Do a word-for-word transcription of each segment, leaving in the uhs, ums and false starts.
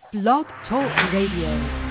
Blog Talk Radio.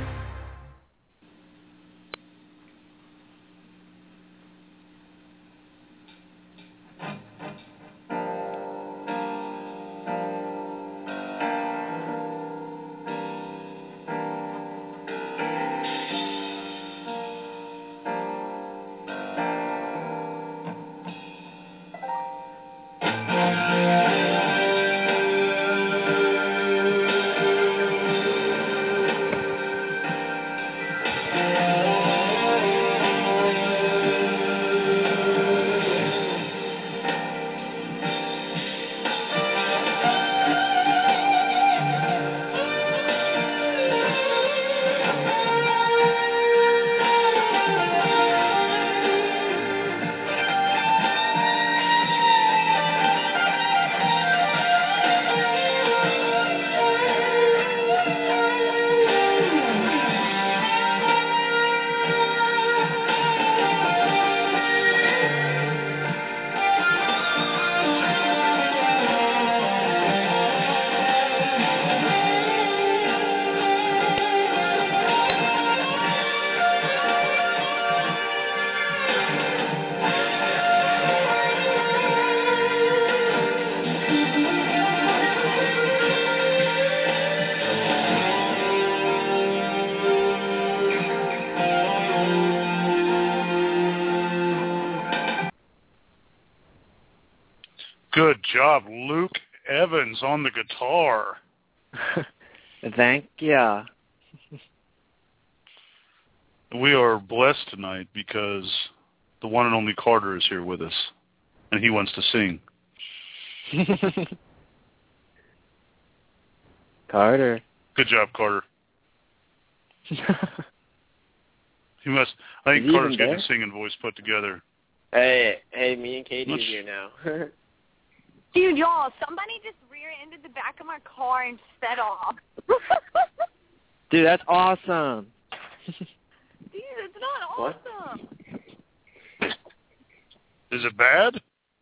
Good job, Luke Evans on the guitar. Thank ya. We are blessed tonight because the one and only Carter is here with us, and he wants to sing. Carter. Good job, Carter. He must. I think Is he Carter's even getting there? a singing voice put together. Hey, hey, me and Katie are Let's- here now. Dude, y'all, somebody just rear-ended the back of my car and sped off. Dude, that's awesome. Dude, it's not What? awesome. Is it bad?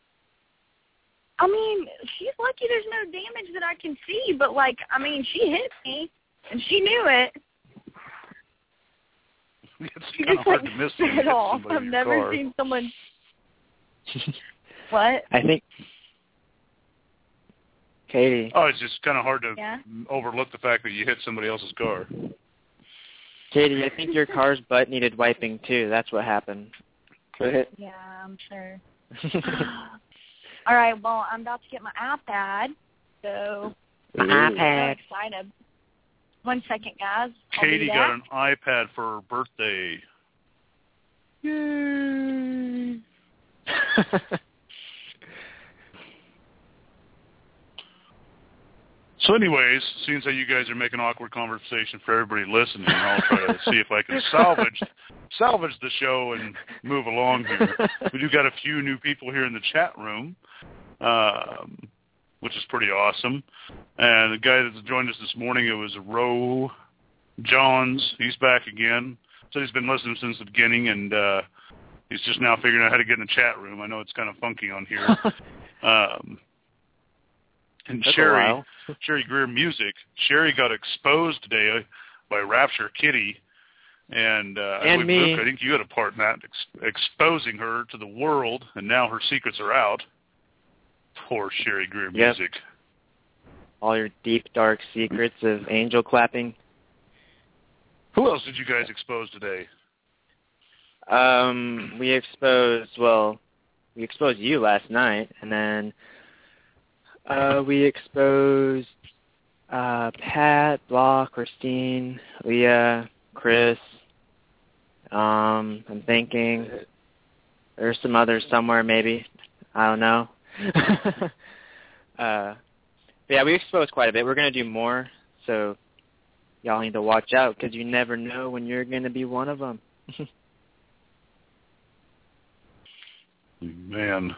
I mean, she's lucky there's no damage that I can see, but, like, I mean, she hit me, and she knew it. It's She kind just, of hard like, to miss when you sped hit off. somebody I've in your never car. seen someone... What? I think, Katie, Oh, it's just kind of hard to Yeah? overlook the fact that you hit somebody else's car. Katie, I think your car's butt needed wiping too. That's what happened. Yeah, I'm sure. All right, well, I'm about to get my iPad, so My I'm iPad. excited. One second, guys. I'll be Katie back. got an iPad for her birthday. Yay. So anyways, seeing how you guys are making awkward conversation for everybody listening, I'll try to see if I can salvage salvage the show and move along here. We do got a few new people here in the chat room, um, which is pretty awesome. And the guy that joined us this morning, it was Ro Johns. He's back again. So he's been listening since the beginning, and uh, he's just now figuring out how to get in the chat room. I know it's kind of funky on here. Um, and Took a Sherry, while. Sherry Greer Music. Sherry got exposed today by Rapture Kitty, and uh, I And believe, me. Luke, I think you had a part in that, ex- exposing her to the world, and now her secrets are out. Poor Sherry Greer Yep. Music. All your deep, dark secrets of angel clapping. Who else did you guys expose today? Um, we exposed, well, we exposed you last night, and then uh, we exposed uh, Pat, Block, Christine, Leah, Chris. Um, I'm thinking there's some others somewhere, maybe. I don't know. uh, but yeah, we exposed quite a bit. We're going to do more, so y'all need to watch out because you never know when you're going to be one of them. Man.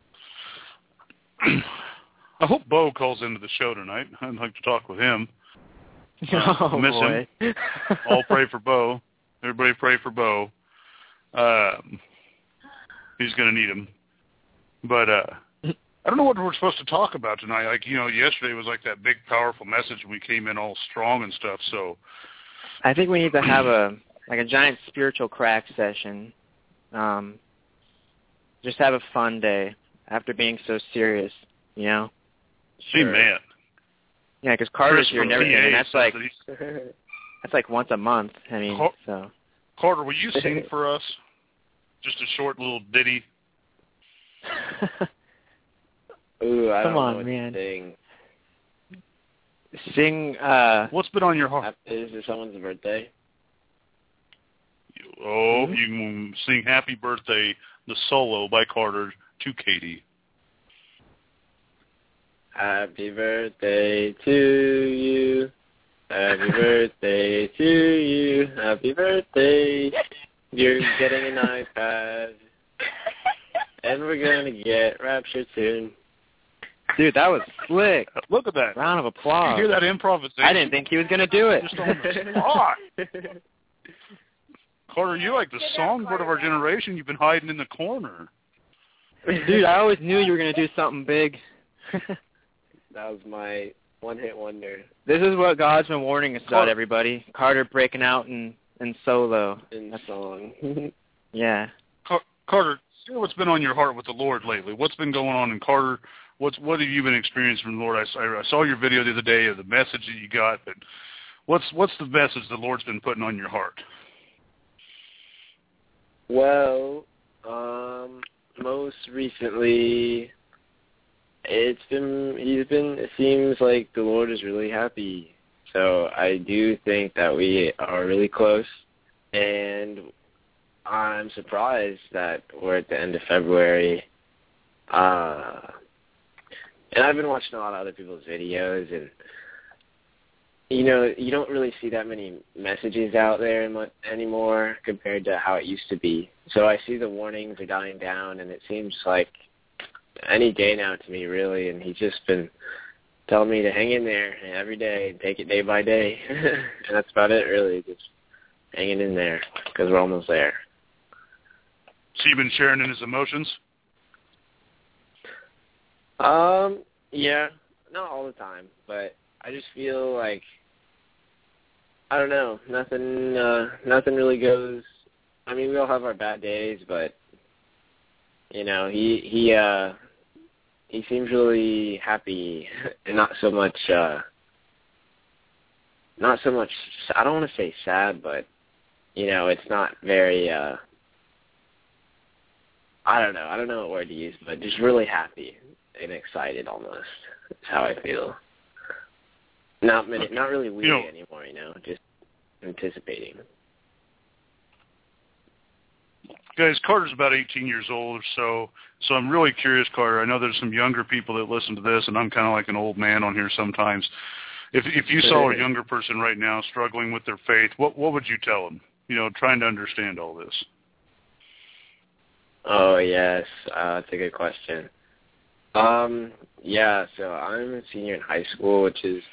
I hope Bo calls into the show tonight. I'd like to talk with him. Uh, Oh, miss boy. him. All pray for Bo. Everybody pray for Bo. Um, he's going to need him. But uh, I don't know what we're supposed to talk about tonight. Like, you know, yesterday was like that big, powerful message, and we came in all strong and stuff. So, I think we need to have a like a giant spiritual crack session. Um, just have a fun day after being so serious, you know. Sure. Man. Yeah, because Carter's here and everything, and that's like that that's like once a month. I mean, Car- so. Carter, will you sing for us? Just a short little ditty. Ooh, I Come don't on, know what man. to sing. Sing. Uh, What's been on your heart? Is it someone's birthday? Oh, Mm-hmm. you can sing "Happy Birthday," the solo by Carter to Katie. Happy birthday to you. Happy birthday to you. Happy birthday. You're getting an iPad. And we're going to get raptured soon. dude, that was slick. Look at that. Round of Did applause. you hear that improvisation? I didn't think he was going to do it. Just on the spot. Carter, you're like the songbird of our generation. You've been hiding in the corner. Dude, I always knew you were going to do something big. That was my one-hit wonder This is what God's been warning us about, Carter. everybody. Carter breaking out in, in solo. in the song. Yeah. Car- Carter, share what's been on your heart with the Lord lately. What's been going on in Carter? What's what have you been experiencing from the Lord? I, saw- I saw your video the other day of the message that you got, but what's what's the message the Lord's been putting on your heart? Well, um, most recently, it's been, he's been, it seems like the Lord is really happy. So I do think that we are really close, and I'm surprised that we're at the end of February. Uh, and I've been watching a lot of other people's videos, and you know, you don't really see that many messages out there mu- anymore compared to how it used to be. So I see the warnings are dying down, and it seems like any day now to me, really. And he's just been telling me to hang in there every day and take it day by day. And that's about it, really, just hanging in there because we're almost there. So you've been sharing in his emotions? Um, yeah, not all the time, but I just feel like, I don't know, nothing, uh, nothing really goes. I mean, we all have our bad days, but you know, he he uh, he seems really happy, and not so much, uh, not so much. I don't want to say sad, but you know, it's not very. Uh, I don't know. I don't know what word to use, but just really happy and excited almost. That's how I feel. Not many, not really weird You know, anymore, you know, just anticipating. Guys, Carter's about eighteen years old or so, so I'm really curious, Carter. I know there's some younger people that listen to this, and I'm kind of like an old man on here sometimes. If if you saw a younger person right now struggling with their faith, what what would you tell them? You know, trying to understand all this. Oh, yes, uh, that's a good question. Um, yeah, so I'm a senior in high school, which is,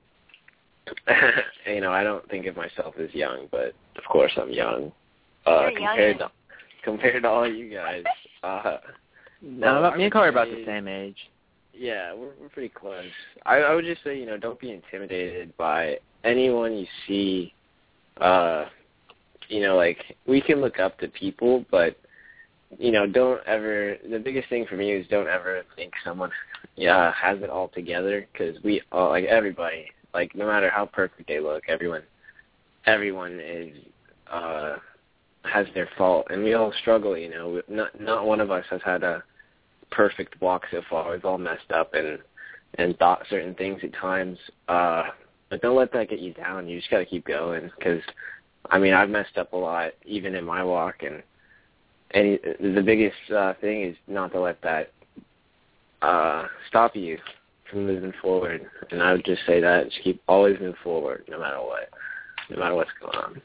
you know, I don't think of myself as young, but of course I'm young. Uh, You're compared young. to compared to all you guys. Uh, No, well, I me and would Carter are about say- the same age. Yeah, we're we're pretty close. I, I would just say, you know, don't be intimidated by anyone you see. Uh, you know, like, we can look up to people, but you know, don't ever. The biggest thing for me is don't ever think someone, yeah, has it all together, because we all, like everybody, like no matter how perfect they look, everyone, everyone is uh has their fault, and we all struggle. You know, not not one of us has had a perfect walk so far. We've all messed up and and thought certain things at times. Uh, but don't let that get you down. You just got to keep going, because I mean, I've messed up a lot even in my walk, and and the biggest uh, thing is not to let that uh, stop you from moving forward. And I would just say that just keep always move forward, no matter what, no matter what's going on.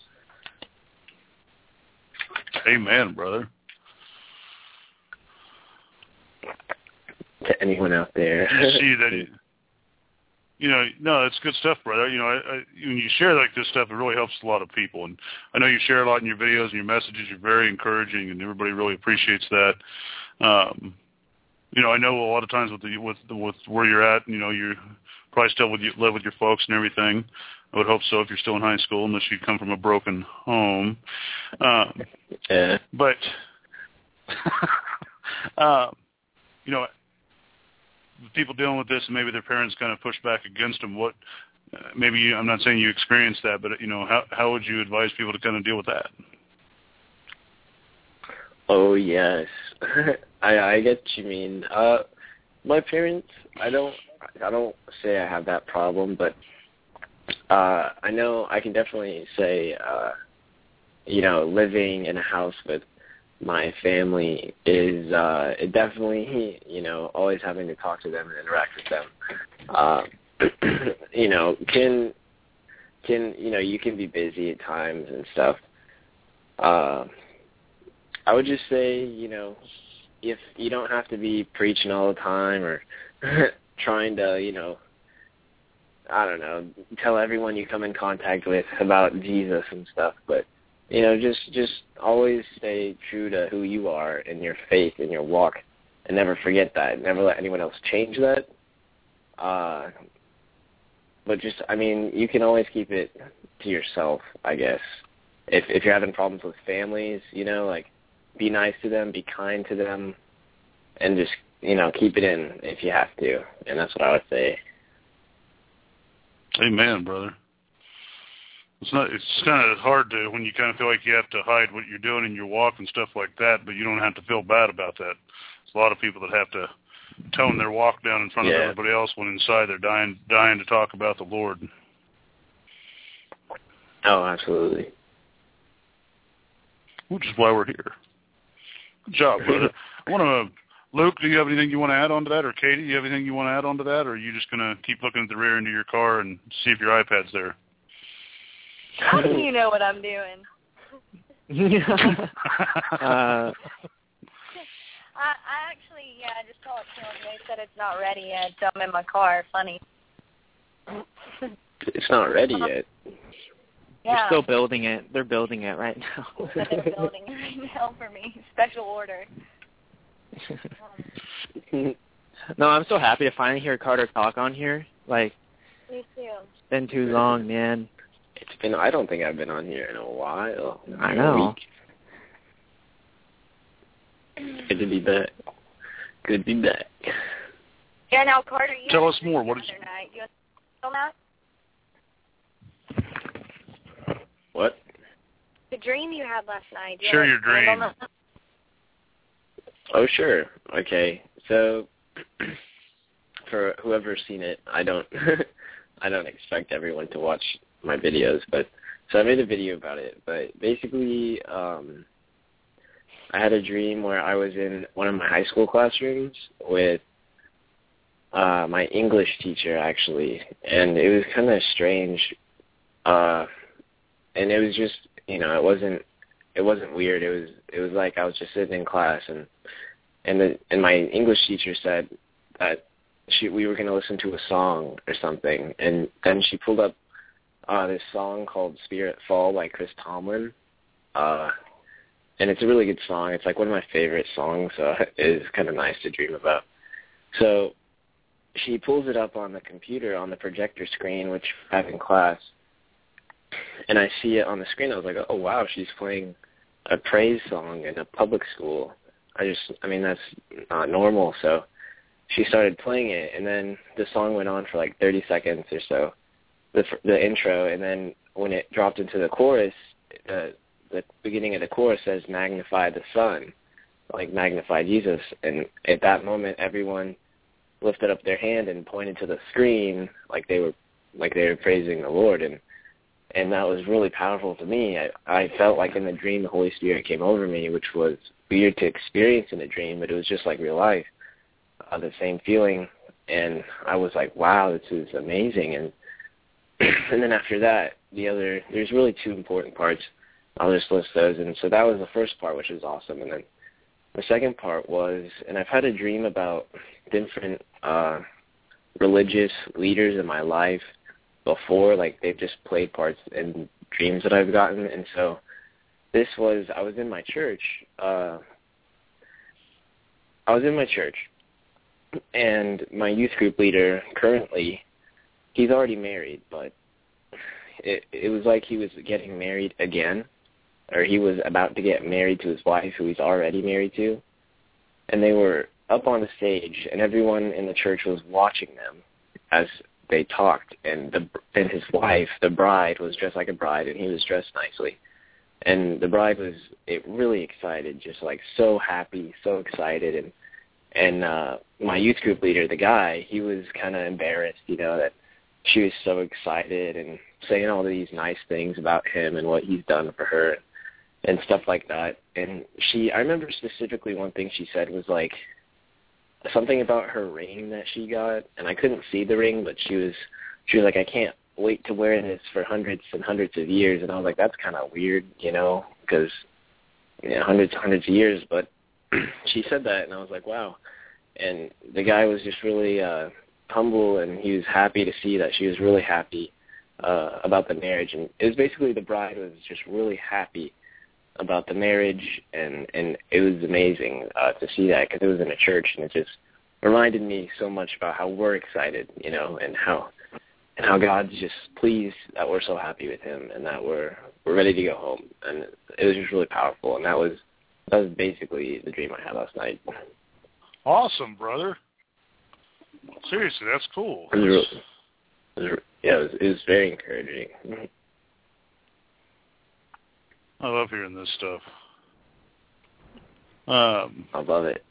Amen, brother. To anyone out there, You see that, you know, no, it's good stuff, brother. You know, I, I, when you share like this stuff, it really helps a lot of people. And I know you share a lot in your videos and your messages. You're very encouraging, and everybody really appreciates that. Um, you know, I know a lot of times with the with the, with where you're at, you know, you're probably still with you, live with your folks and everything. I would hope so if you're still in high school, unless you come from a broken home. Um, yeah. But, um, you know, people dealing with this and maybe their parents kind of push back against them. What, uh, maybe you, I'm not saying you experienced that, but, you know, how how would you advise people to kind of deal with that? Oh, yes. I I get what you mean. Uh, my parents, I don't, I don't say I have that problem, but uh, I know I can definitely say, uh, you know, living in a house with my family is uh, it definitely, you know, always having to talk to them and interact with them, uh, you know, can, can, you know, you can be busy at times and stuff. Uh, I would just say, you know, if you don't have to be preaching all the time or trying to, you know, I don't know, tell everyone you come in contact with about Jesus and stuff, but, you know, just just always stay true to who you are in your faith and your walk and never forget that. Never let anyone else change that. Uh, but just, I mean, you can always keep it to yourself, I guess. If if you're having problems with families, you know, like, be nice to them, be kind to them, and just, you know, keep it in if you have to. And that's what I would say. Amen, brother. It's not. It's kind of hard to when you kind of feel like you have to hide what you're doing in your walk and stuff like that, but you don't have to feel bad about that. There's a lot of people that have to tone their walk down in front yeah. of everybody else when inside they're dying, dying to talk about the Lord. Oh, absolutely. Which is why we're here. Good job, brother. I want to. Luke, do you have anything you want to add on to that, or Katie, do you have anything you want to add on to that, or are you just going to keep looking at the rear end of your car and see if your iPad's there? How do you know what I'm doing? uh, I, I actually, yeah, I just talked to them. They said it's not ready yet, so I'm in my car. Funny. It's not ready yet. They're Yeah. still building it. They're building it right now. They're building it right now for me. Special order. Um, No, I'm so happy to finally hear Carter talk on here. Like, me too. it's been too long, man. It's been, I don't think I've been on here in a while. I know. A week. Good to be back. Good to be back. Yeah, now, Carter, you Tell had us a dream more. What the is- other night. You want to tell that? What? The dream you had last night. Do you Share want your to expand dream. on that? Oh, sure. Okay. So, for whoever's seen it, I don't, I don't expect everyone to watch my videos, but so I made a video about it. But basically, um, I had a dream where I was in one of my high school classrooms with uh, my English teacher, actually, and it was kind of strange. Uh, and it was just, you know, it wasn't, it wasn't weird. It was, it was like I was just sitting in class, and and the, and my English teacher said that she we were going to listen to a song or something, and then she pulled up uh, this song called "Spirit Fall" by Chris Tomlin, uh, and it's a really good song. It's like one of my favorite songs, so it is kind of nice to dream about. So she pulls it up on the computer on the projector screen, which I have in class, and I see it on the screen. I was like, oh, wow, she's playing a praise song in a public school. I just, I mean, that's not normal. So she started playing it, and then the song went on for like thirty seconds or so, the the intro, and then when it dropped into the chorus, the the beginning of the chorus says, magnify the Son, like magnify Jesus. And at that moment, everyone lifted up their hand and pointed to the screen like they were like they were praising the Lord. And And that was really powerful to me. I, I felt like in the dream the Holy Spirit came over me, which was weird to experience in a dream, but it was just like real life, uh, the same feeling. And I was like, wow, this is amazing. And and then after that, the other, there's really two important parts. I'll just list those. And so that was the first part, which was awesome. And then the second part was, and I've had a dream about different uh, religious leaders in my life before, like they've just played parts in dreams that I've gotten. And so this was, I was in my church, uh, I was in my church, and my youth group leader currently, he's already married, but it it was like he was getting married again, or he was about to get married to his wife, who he's already married to, and they were up on the stage, and everyone in the church was watching them as they talked, and the and his wife, the bride, was dressed like a bride, and he was dressed nicely. And the bride was it really excited, just like so happy, so excited. And and uh, my youth group leader, the guy, he was kind of embarrassed, you know, that she was so excited and saying all these nice things about him and what he's done for her and stuff like that. And she, I remember specifically one thing she said was like something about her ring that she got, and I couldn't see the ring, but she was she was like, I can't wait to wear this for hundreds and hundreds of years. And I was like, that's kind of weird, you know, because you know, hundreds and hundreds of years. But she said that, and I was like, wow. And the guy was just really uh, humble, and he was happy to see that she was really happy uh, about the marriage. And it was basically the bride was just really happy about the marriage, and, and it was amazing uh, to see that because it was in a church, and it just reminded me so much about how we're excited, you know, and how and how God's just pleased that we're so happy with him and that we're we're ready to go home. And it was just really powerful, and that was that was basically the dream I had last night. Awesome, brother. Seriously, that's cool. It was really, it was, yeah, it was, it was very encouraging. I love hearing this stuff. Um, I love it.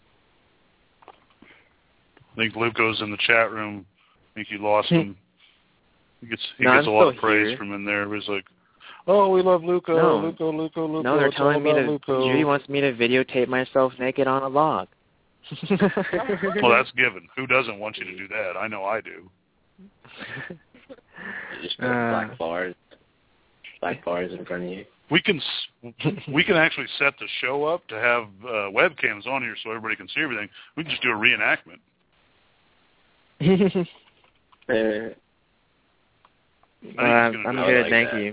I think Luco's in the chat room. I think you lost him. He gets he no, gets I'm a lot of still praise here. from in there. It was like, oh, we love Luco, No. Luco, Luco, Luco. No, they're it's all telling me about to. Luco. Judy wants me to videotape myself naked on a log. Well, that's given. Who doesn't want you to do that? I know I do. You just put Uh. black bars, black bars in front of you. We can we can actually set the show up to have uh, webcams on here so everybody can see everything. We can just do a reenactment. Uh, uh, I think he's I'm gonna do good, like thank that. you.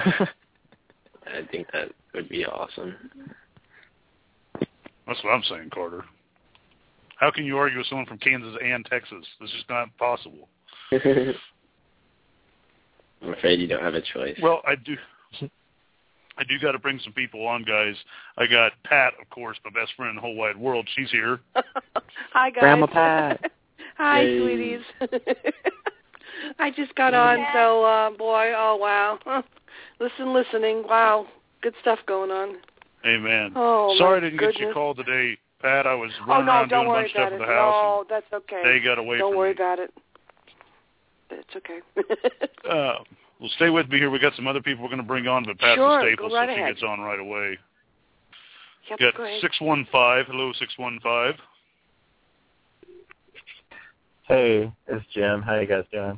I think that would be awesome. That's what I'm saying, Carter. How can you argue with someone from Kansas and Texas? This is not possible. I'm afraid you don't have a choice. Well, I do. I do got to bring some people on, guys. I got Pat, of course, my best friend in the whole wide world. She's here. Hi, guys. Grandma Pat. Hi, Hey. sweeties. I just got on, so, uh, boy, oh, wow. Listen, listening. Wow. Good stuff going on. Amen. Oh, Sorry my I didn't get goodness. your call today, Pat. I was Oh, running no, around don't doing a worry bunch of stuff about at it. the house. No, that's okay. They got away Don't from worry me. about it. It's okay. Uh, well, stay with me here. We got some other people we're going to bring on, but Pat's Sure, a staple, go right so she ahead. gets on right away. Yep, Got go ahead. six one five. Hello, six one five. Hey, it's Jim. How you guys doing?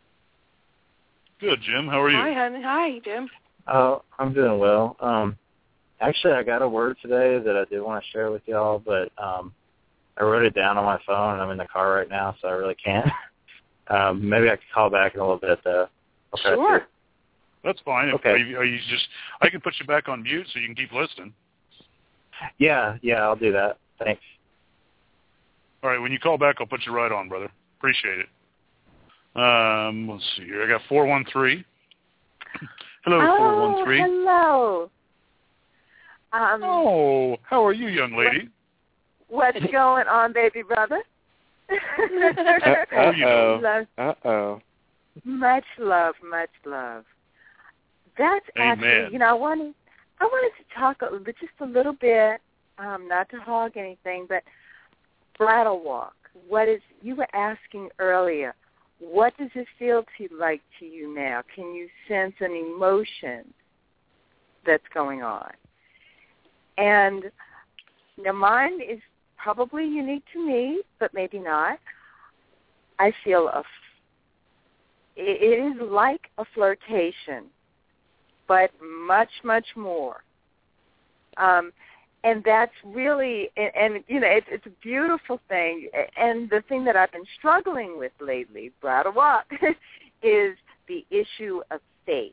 Good, Jim. How are you? Hi, honey. Hi, Jim. Oh, I'm doing well. Um, actually, I got a word today that I did want to share with y'all, but um, I wrote it down on my phone, and I'm in the car right now, so I really can't. um, maybe I could call back in a little bit, though. I'll try Sure. to. That's fine. If- Okay. Are you, are you just? I can put you back on mute so you can keep listening. Yeah, yeah, I'll do that. Thanks. All right. When you call back, I'll put you right on, brother. Appreciate it. Um, let's see here. I got four one three. Hello, four one three. Hello. Um, Oh, how are you, young lady? what's going on, baby brother? Oh, you know. Love, Uh-oh. much love, much love. That's Amen. actually, you know, I wanted, I wanted to talk a, just a little bit, um, not to hog anything, but bridal walk. What is, you were asking earlier, what does it feel to like to you now? Can you sense an emotion that's going on? And now mine is probably unique to me, but maybe not. I feel a, it is like a flirtation, but much, much more. Um, and that's really, and, and you know, it's, it's a beautiful thing. And the thing that I've been struggling with lately, bridal walk, is the issue of faith.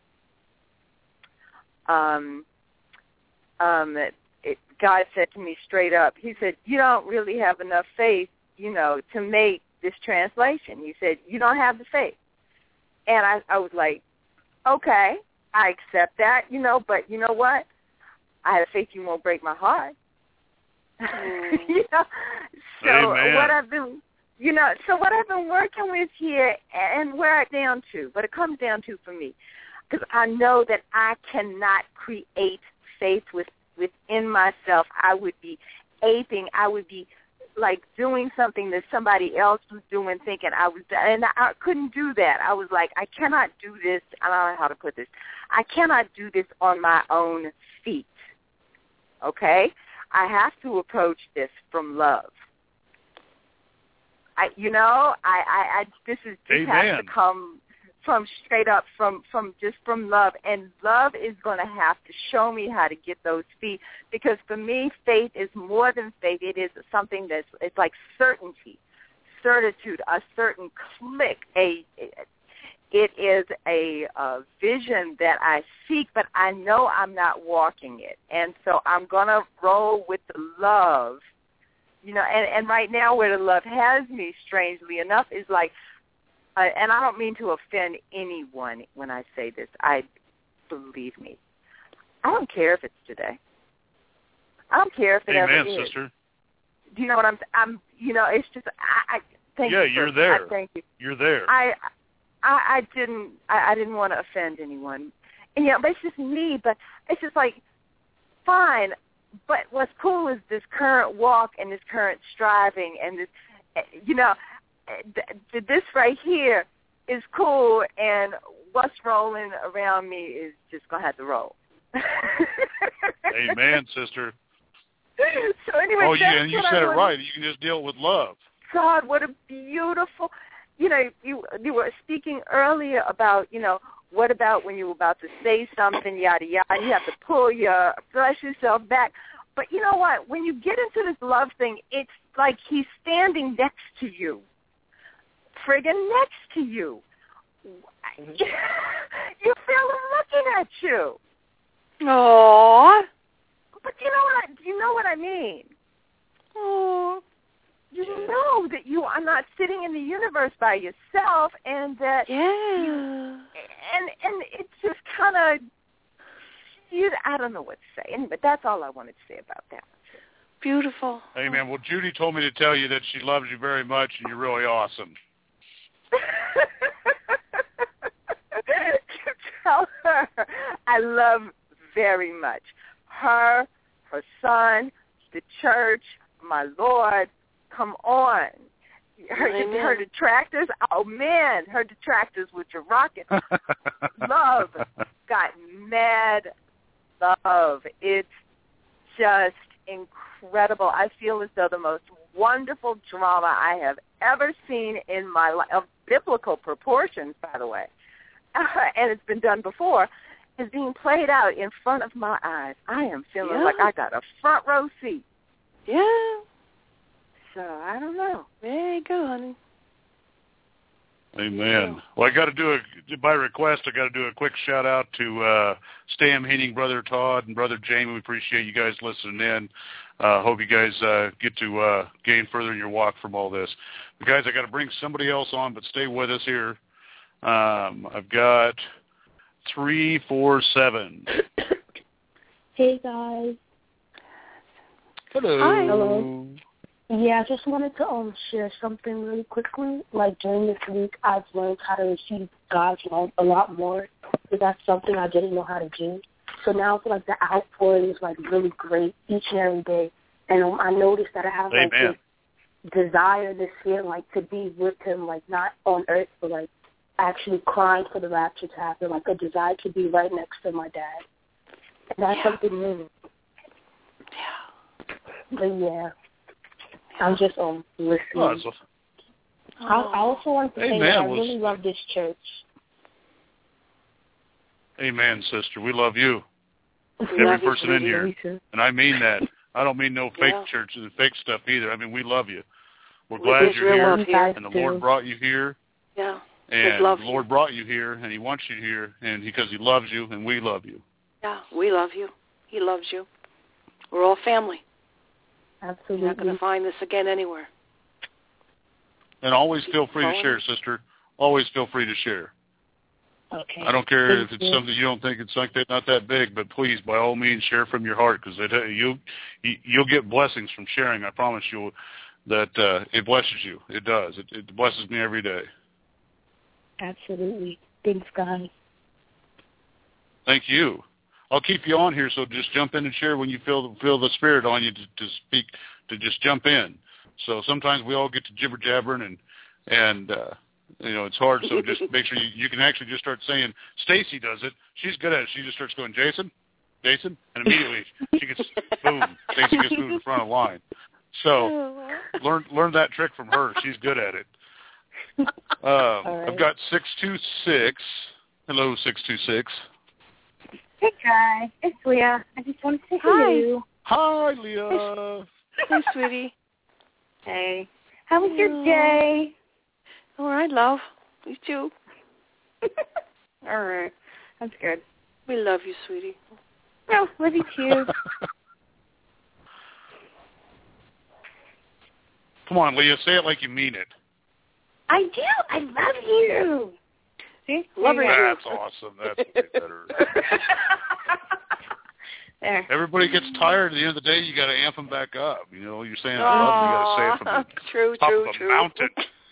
Um, um, it, it, God said to me straight up, he said, you don't really have enough faith you know, to make this translation. You said, you don't have the faith. And I, I was like, okay, I accept that, you know, but you know what? I have faith you won't break my heart. Mm. you know, so Amen. what I've been, you know, so what I've been working with here and where it down to, what it comes down to for me, because I know that I cannot create faith with, within myself. I would be aping, I would be like doing something that somebody else was doing, thinking I was, and I couldn't do that. I was like, I cannot do this. I don't know how to put this. I cannot do this on my own feet. Okay, I have to approach this from love. I, you know, I, I, I this is this Amen. has to come from straight up from from just from love, and love is going to have to show me how to get those feet, because for me faith is more than faith. It is something that's, it's like certainty, certitude, a certain click, a it is a, a vision that I seek, but I know I'm not walking it, and so I'm going to roll with the love, you know, and, and right now where the love has me, strangely enough, is like, Uh, and I don't mean to offend anyone when I say this. I believe me. I don't care if it's today. I don't care if it Amen, ever is. sister. Do you know what I'm? I'm. You know, it's just. I. I thank yeah, you. you're for, there. I thank you. You're there. I. I, I didn't. I, I didn't want to offend anyone, and you know, but it's just me. But it's just like, fine. But what's cool is this current walk and this current striving and this. You know. This right here is cool, and what's rolling around me is just going to have to roll. Amen, sister. So anyway, oh, that's yeah, and you what said I it wanted. right. You can just deal with love. God, what a beautiful, you know, you you were speaking earlier about, you know, what about when you were about to say something, yada, yada, you have to pull your, flush yourself back. But you know what? When you get into this love thing, it's like he's standing next to you. Friggin' next to you. Mm-hmm. You feel him looking at you. Aww. But you know what I, you know what I mean. Aww. You know that you are not sitting in the universe by yourself, and that yeah, you, and and it's just kind of, you. I don't know what to say. Anyway, that's all I wanted to say about that. Beautiful. Amen. Well, Judy told me to tell you that she loves you very much, and you're really awesome. You tell her I love very much her, her son, the church, my Lord. Come on, her, her detractors. Oh man, her detractors with your rocket love got mad love. It's just incredible. I feel as though the most wonderful drama I have ever seen in my life, of biblical proportions, by the way, uh, and it's been done before, is being played out in front of my eyes. I am feeling yeah. like I got a front row seat. Yeah. So I don't know. There you go, honey. Amen. Well, I got to do a, by request, I got to do a quick shout out to uh, Stam Heening, Brother Todd, and Brother Jamie. We appreciate you guys listening in. Uh, hope you guys uh, get to uh, gain further in your walk from all this. But guys, I got to bring somebody else on, but stay with us here. Um, I've got three, four, seven. Hey guys. Hello. Hi. Hello. Yeah, I just wanted to um share something really quickly. Like during this week, I've learned how to receive God's love a lot more, because that's something I didn't know how to do. So now I feel like the outpouring is like really great each and every day, and um, I noticed that I have like Amen. this desire, this feeling like to be with Him, like not on earth, but like actually crying for the rapture to happen, like a desire to be right next to my dad. And that's Yeah. something new. Yeah. But yeah. I'm just um listening. Oh, that's awesome. I, I also want to say Amen. that I Well, really love this church. Amen, sister. We love you. We Every love you, person in sweetie. here. And I mean that. I don't mean no fake Yeah. churches and fake stuff either. I mean, we love you. We're We glad think you're we here, love here. and the Lord brought you here. Yeah. And love the you. Lord brought you here, and He wants you here, and because He loves you, and we love you. Yeah, we love you. He loves you. We're all family. Absolutely. You're not going to find this again anywhere. And always feel free to share, sister. Always feel free to share. Okay. I don't care Thank if it's you. something you don't think it's like that, not that big, but please, by all means, share from your heart, because you you'll get blessings from sharing. I promise you that uh, it blesses you. It does. It, it blesses me every day. Absolutely. Thanks, guys. Thank you. I'll keep you on here, so just jump in and share when you feel feel the spirit on you to, to speak, to just jump in. So sometimes we all get to jibber jabbering and and. Uh, You know, it's hard, so just make sure you, you can actually just start saying, Stacy does it. She's good at it. She just starts going, Jason, Jason, and immediately she gets, boom, Stacy gets moved in front of the line. So learn learn that trick from her. She's good at it. Um, right. I've got six two six. Hello, six two six. Hey, guys. It's Leah. I just want to say Hi. hello. Hi, Leah. Hey, sweetie. Hey. How was your day? All right, love. You too. All right. That's good. We love you, sweetie. No, love you too. Come on, Leah, say it like you mean it. I do. I love you. See? Love her. That's awesome. That's way better. There. Everybody gets tired. At the end of the day, you got to amp them back up. You know, you're saying I love them, you got to say it from the true, top true, of a true. mountain.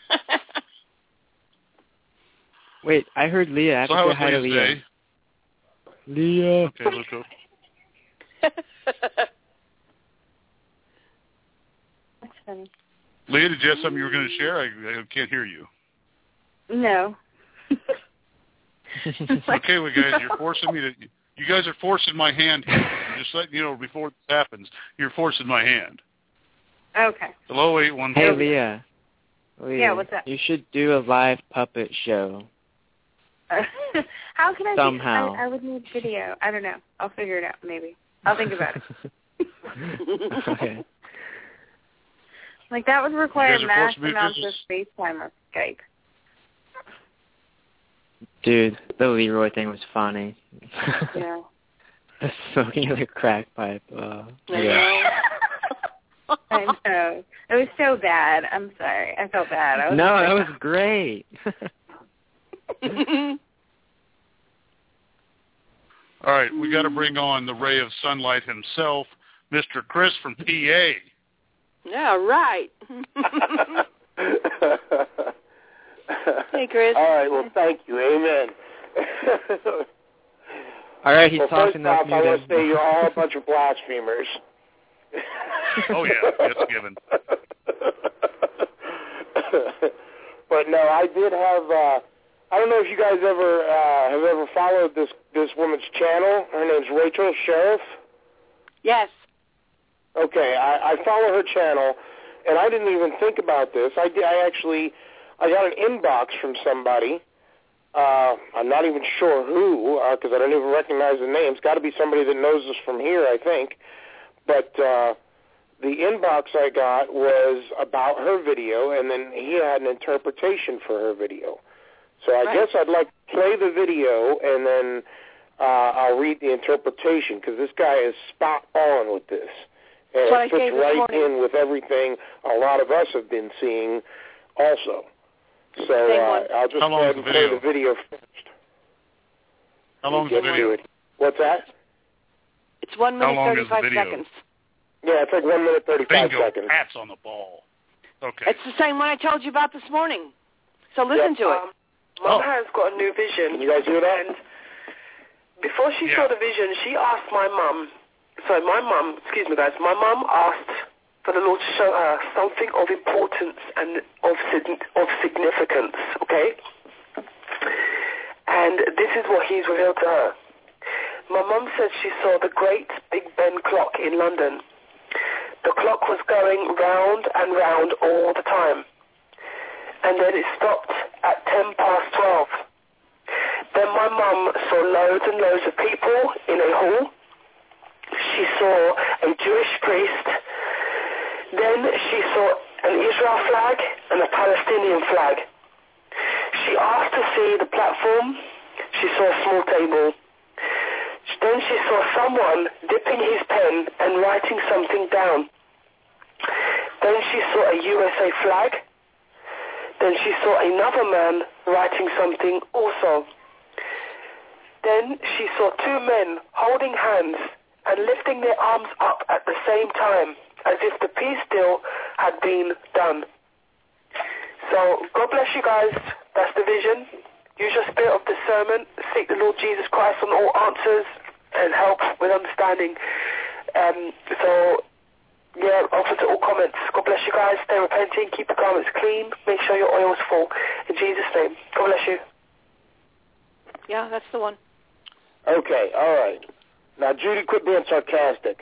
Wait, I heard Leah. I have So to how say was hi to Leah's Leah. day? Leah. Okay, let's go. That's funny. Leah, did you have something you were going to share? I, I can't hear you. No. Okay, well, guys, you're forcing me to. You guys are forcing my hand here. I'm just letting you know before this happens. You're forcing my hand. Okay. Hello, eight one. Hey, Leah. Leah. Yeah, what's up? You should do a live puppet show. How can I Somehow. think? I, I would need video. I don't know. I'll figure it out, maybe. I'll think about it. Okay. Like, that would require You guys are mass forcing me to amounts do of this? FaceTime or Skype. Dude, the Leroy thing was funny. Yeah. The smoking of the crack pipe. Uh, I yeah. know. I know. It was so bad. I'm sorry. I felt bad. I was No, that was great. All right, we got to bring on the ray of sunlight himself, Mister Chris from P A. Yeah, right. Hey, Chris. All right, well, thank you. Amen. All right, he's well, talking. first off, That's I want muted. to say you're all a bunch of blasphemers. Oh, yeah, that's given. But no, I did have, uh, I don't know if you guys ever uh, have ever followed this, this woman's channel. Her name's Rachel Sheriff. Yes. Okay, I, I follow her channel, and I didn't even think about this. I, did, I actually, I got an inbox from somebody. Uh, I'm not even sure who, because uh, I don't even recognize the name. It's got to be somebody that knows us from here, I think. But uh, the inbox I got was about her video, and then he had an interpretation for her video. So I right. guess I'd like to play the video, and then uh, I'll read the interpretation, because this guy is spot on with this. And That's it fits right in with everything a lot of us have been seeing also. So uh, I'll just How go long ahead is and the play video? the video first. How long is the Get to video? it. What's that? It's one How minute, long is the thirty-five video? seconds. Yeah, it's like one minute, thirty-five Bingo, seconds. Pat's on the ball. Okay. It's the same one I told you about this morning. So listen Yep. to it. Um, Mom Oh. has got a new vision. Can you guys hear that? And before she Yeah. saw the vision, she asked my mum, sorry, my mum, excuse me guys, my mum asked for the Lord to show her something of importance and of, of significance, okay? And this is what he's revealed to her. My mum said she saw the great Big Ben clock in London. The clock was going round and round all the time. And then it stopped at ten past twelve. Then my mum saw loads and loads of people in a hall. She saw a Jewish priest. Then she saw an Israel flag and a Palestinian flag. She asked to see the platform. She saw a small table. Then she saw someone dipping his pen and writing something down. Then she saw a U S A flag. Then she saw another man writing something also. Then she saw two men holding hands and lifting their arms up at the same time, as if the peace deal had been done. So, God bless you guys. That's the vision. Use your spirit of discernment. Seek the Lord Jesus Christ on all answers and help with understanding. Um, so, yeah, open to all comments. God bless you guys. Stay repenting. Keep the garments clean. Make sure your oil is full. In Jesus' name. God bless you. Yeah, that's the one. Okay, all right. Now, Judy, quit being sarcastic.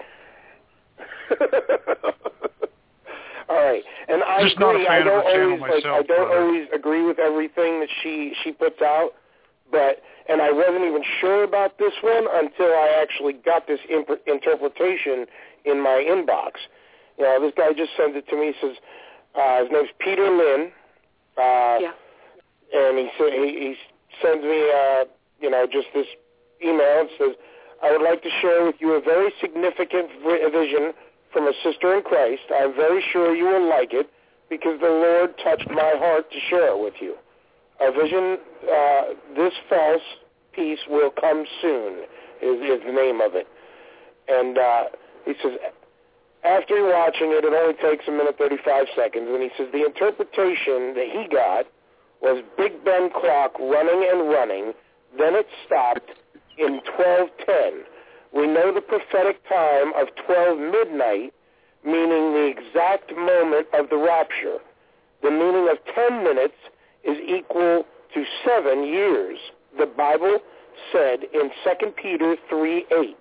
All right, and I Just agree. not a fan I don't of her channel always myself, like. I don't brother. always agree with everything that she she puts out, but and I wasn't even sure about this one until I actually got this imp- interpretation in my inbox. You know, this guy just sends it to me. He says uh, his name's Peter Lynn. Uh, yeah. And he sa- he, he sends me uh, you know just this email and says, I would like to share with you a very significant vision from a sister in Christ. I'm very sure you will like it because the Lord touched my heart to share it with you. A vision, uh, this false peace will come soon is, is the name of it. And uh, he says, after watching it, it only takes a minute, thirty-five seconds, and he says the interpretation that he got was Big Ben clock running and running, then it stopped in twelve ten. We know the prophetic time of twelve midnight, meaning the exact moment of the rapture. The meaning of ten minutes is equal to seven years. The Bible said in Second Peter three eight,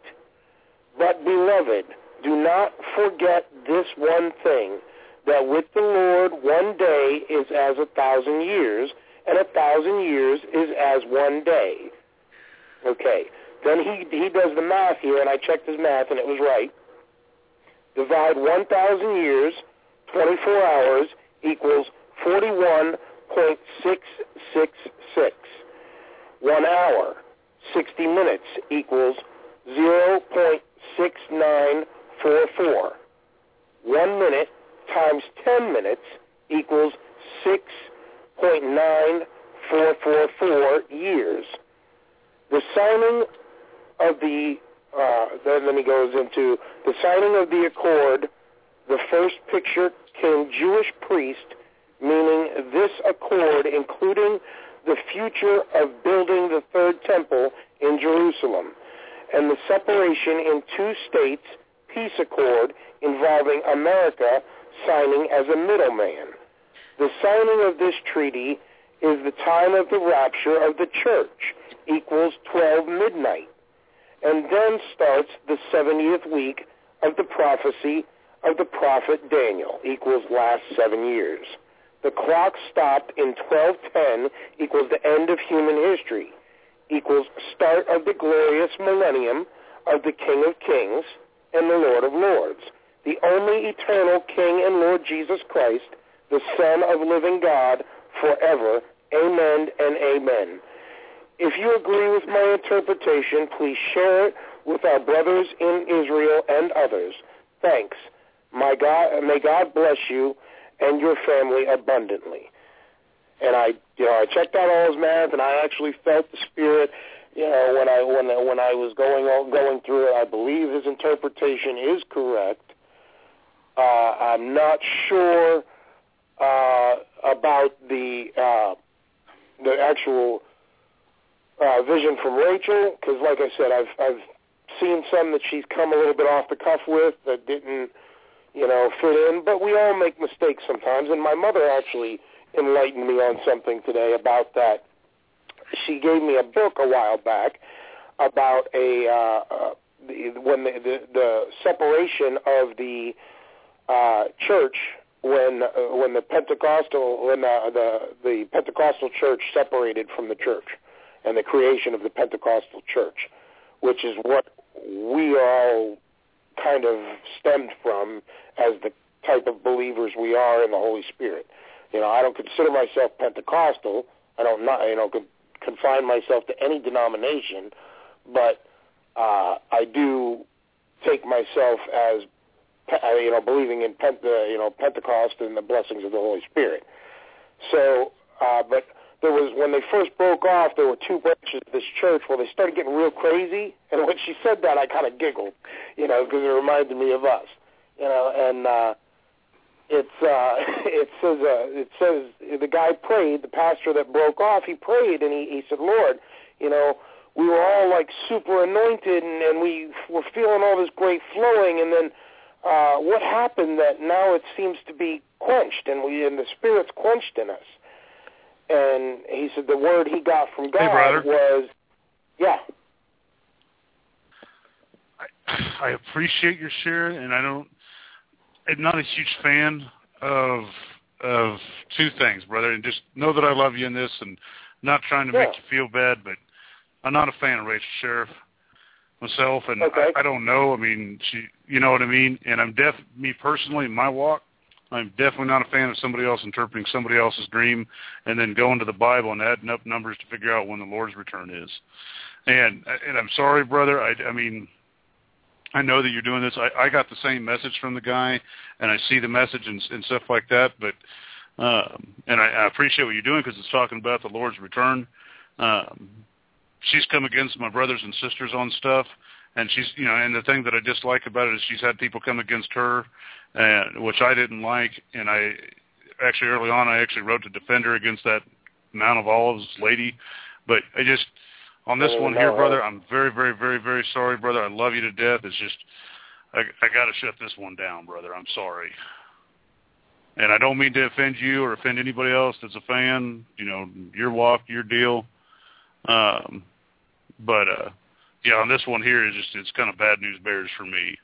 but beloved, do not forget this one thing, that with the Lord one day is as a thousand years, and a thousand years is as one day. Okay, then he he does the math here, and I checked his math, and it was right. Divide one thousand years, twenty-four hours, equals forty-one point six six six. One hour, sixty minutes, equals zero point six nine four four. One minute times ten minutes equals six point nine four four four years. The signing of the, uh, then, then he goes into the signing of the accord, the first picture came Jewish priest, meaning this accord, including the future of building the third temple in Jerusalem, and the separation in two states, peace accord, involving America signing as a middleman. The signing of this treaty is the time of the rapture of the church, equals twelve midnight, and then starts the seventieth week of the prophecy of the prophet Daniel, equals last seven years. The clock stopped in twelve ten, equals the end of human history, equals start of the glorious millennium of the King of Kings and the Lord of Lords, the only eternal King and Lord Jesus Christ, the Son of living God, forever. Amen and amen. If you agree with my interpretation, please share it with our brothers in Israel and others. Thanks. My God, may God bless you and your family abundantly. And I, you know, I checked out all his math, and I actually felt the Spirit. You know, when I when when I was going going through it, I believe his interpretation is correct. Uh, I'm not sure uh, about the uh, the actual uh, vision from Rachel, because, like I said, I've I've seen some that she's come a little bit off the cuff with that didn't, you know, fit in. But we all make mistakes sometimes, and my mother actually enlightened me on something today about that. She gave me a book a while back about a uh, uh, the, when the, the the separation of the uh, church when uh, when the Pentecostal when the, the the Pentecostal church separated from the church, and the creation of the Pentecostal church, which is what we all kind of stemmed from as the type of believers we are in the Holy Spirit. You know, I don't consider myself Pentecostal. I don't not you know con- confine myself to any denomination, but uh, I do take myself as you know believing in Pent- uh, you know Pentecost and the blessings of the Holy Spirit. So, uh, but there was, when they first broke off, there were two branches of this church where they started getting real crazy. And when she said that, I kind of giggled, you know, because it reminded me of us, you know. And uh, it's uh, it says uh, it says the guy prayed, the pastor that broke off, he prayed, and he, he said, Lord, you know, we were all like super anointed, and, and we were feeling all this great flowing, and then uh, what happened that now it seems to be quenched, and we and the Spirit's quenched in us. And he said the word he got from God hey, was, yeah. I, I appreciate your sharing, and I don't. I'm not a huge fan of of two things, brother. And just know that I love you in this, and not trying to yeah. make you feel bad, but I'm not a fan of Rachel Sheriff myself, and okay. I, I don't know. I mean, she, you know what I mean. And I'm def. Me personally, in my walk, I'm definitely not a fan of somebody else interpreting somebody else's dream and then going to the Bible and adding up numbers to figure out when the Lord's return is. And and I'm sorry, brother. I, I mean, I know that you're doing this. I, I got the same message from the guy, and I see the message and, and stuff like that. But um, and I, I appreciate what you're doing because it's talking about the Lord's return. Um, she's come against my brothers and sisters on stuff. And she's, you know, and the thing that I dislike about it is she's had people come against her, and which I didn't like. And I actually early on I actually wrote to defend her against that Mount of Olives lady. But I just on this oh, one no, here, no. brother, I'm very, very, very, very sorry, brother. I love you to death. It's just I, I got to shut this one down, brother. I'm sorry. And I don't mean to offend you or offend anybody else that's a fan. You know, your walk, your deal. Um, but. uh Yeah, on this one here is just it's kind of bad news bears for me.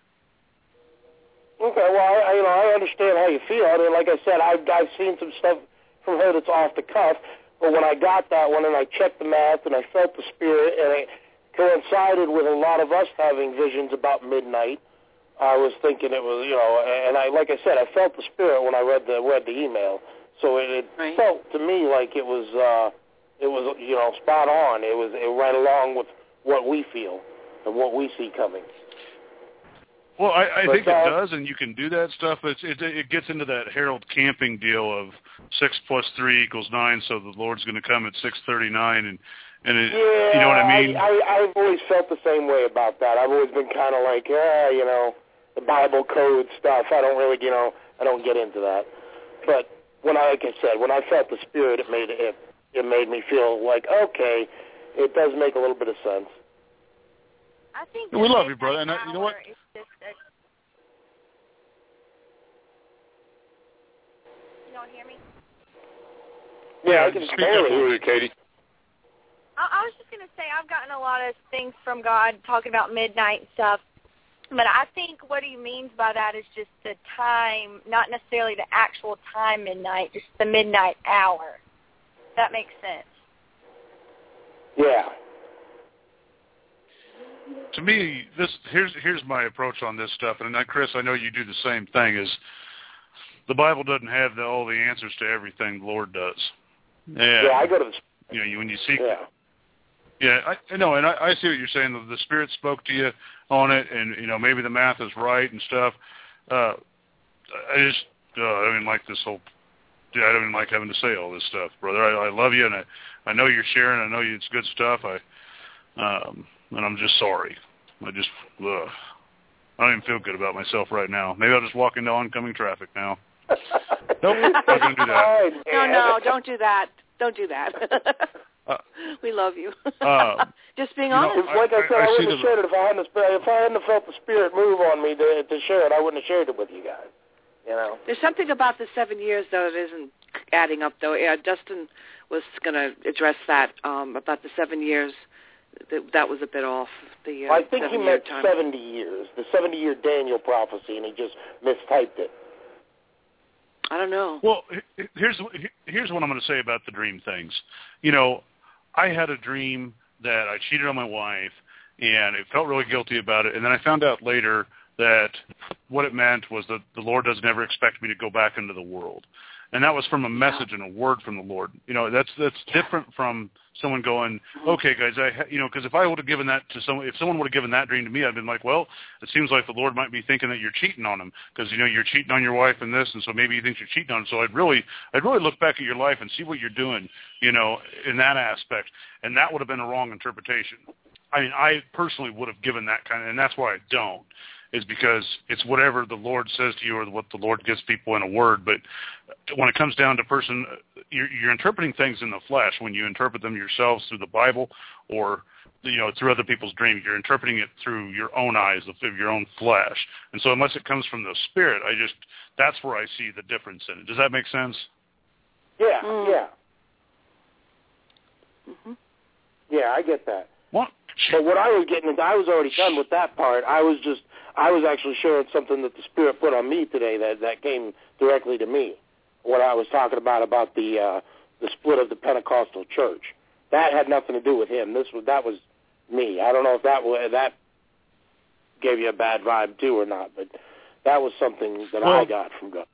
Okay, well, I, you know, I understand how you feel. I mean, like I said, I've I've seen some stuff from her that's off the cuff, but when I got that one and I checked the math and I felt the Spirit and it coincided with a lot of us having visions about midnight, I was thinking it was, you know, and I like I said, I felt the Spirit when I read the read the email, so it, it right. felt to me like it was uh, it was you know spot on. It was it ran along with what we feel and what we see coming. Well, I, I but, think uh, it does, and you can do that stuff. It's, it, it gets into that Harold Camping deal of six plus three equals nine, so the Lord's going to come at six thirty-nine, and and it, yeah, you know what I mean. I, I, I've always felt the same way about that. I've always been kind of like, yeah, you know, the Bible code stuff. I don't really, you know, I don't get into that. But when I, like I said, when I felt the Spirit, it made it it made me feel like, okay, it does make a little bit of sense. I think we love you, brother. And uh, you know what? It's just a, you don't hear me? Yeah, Yeah, I can speak barely up. hear you, Katie. I, I was just going to say I've gotten a lot of things from God talking about midnight and stuff, but I think what he means by that is just the time, not necessarily the actual time midnight, just the midnight hour. That makes sense. Yeah. To me, this here's here's my approach on this stuff, and Chris, I know you do the same thing. Is the Bible doesn't have the, all the answers to everything the Lord does. And, yeah, I go to the. You know, you, when you seek. Yeah. Yeah, I, I know, and I, I see what you're saying. The, the Spirit spoke to you on it, and you know maybe the math is right and stuff. Uh, I just uh, I don't even like this whole. I don't even like having to say all this stuff, brother. I, I love you, and I, I know you're sharing. I know you, it's good stuff. I, um, and I'm just sorry. I just, ugh. I don't even feel good about myself right now. Maybe I'll just walk into oncoming traffic now. Nope, not going to do that. No, no, don't do that. Don't do that. Uh, we love you. uh, just being you know, honest. It's like I, I said, I, I, I wouldn't have the, shared it if I hadn't if I hadn't felt the Spirit move on me to to share it. I wouldn't have shared it with you guys. You know. There's something about the seven years though that isn't adding up though. Yeah, Dustin was going to address that um, about the seven years. That, that was a bit off. The uh, I think he meant time. seventy years, the seventy-year Daniel prophecy, and he just mistyped it. I don't know. Well, here's here's what I'm going to say about the dream things. You know, I had a dream that I cheated on my wife, and it felt really guilty about it. And then I found out later that what it meant was that the Lord doesn't ever expect me to go back into the world. And that was from a message and a word from the Lord. You know, that's that's different from someone going, okay, guys, I, ha-, you know, because if I would have given that to someone, if someone would have given that dream to me, I'd been like, well, it seems like the Lord might be thinking that you're cheating on him because, you know, you're cheating on your wife and this, and so maybe he thinks you're cheating on him. So I'd really, I'd really look back at your life and see what you're doing, you know, in that aspect. And that would have been a wrong interpretation. I mean, I personally would have given that kind of, and that's why I don't. Is because it's whatever the Lord says to you or what the Lord gives people in a word. But when it comes down to person, you're, you're interpreting things in the flesh. When you interpret them yourselves through the Bible or, you know, through other people's dreams, you're interpreting it through your own eyes, of your own flesh. And so unless it comes from the Spirit, I just, that's where I see the difference in it. Does that make sense? Yeah, Mm. yeah. Mm-hmm. Yeah, I get that. What? But what I was getting, I was already done with that part. I was just, I was actually sharing something that the Spirit put on me today that, that came directly to me. What I was talking about, about the uh, the split of the Pentecostal church. That had nothing to do with him. This was, that was me. I don't know if that that gave you a bad vibe too or not, but that was something that well, I got from God.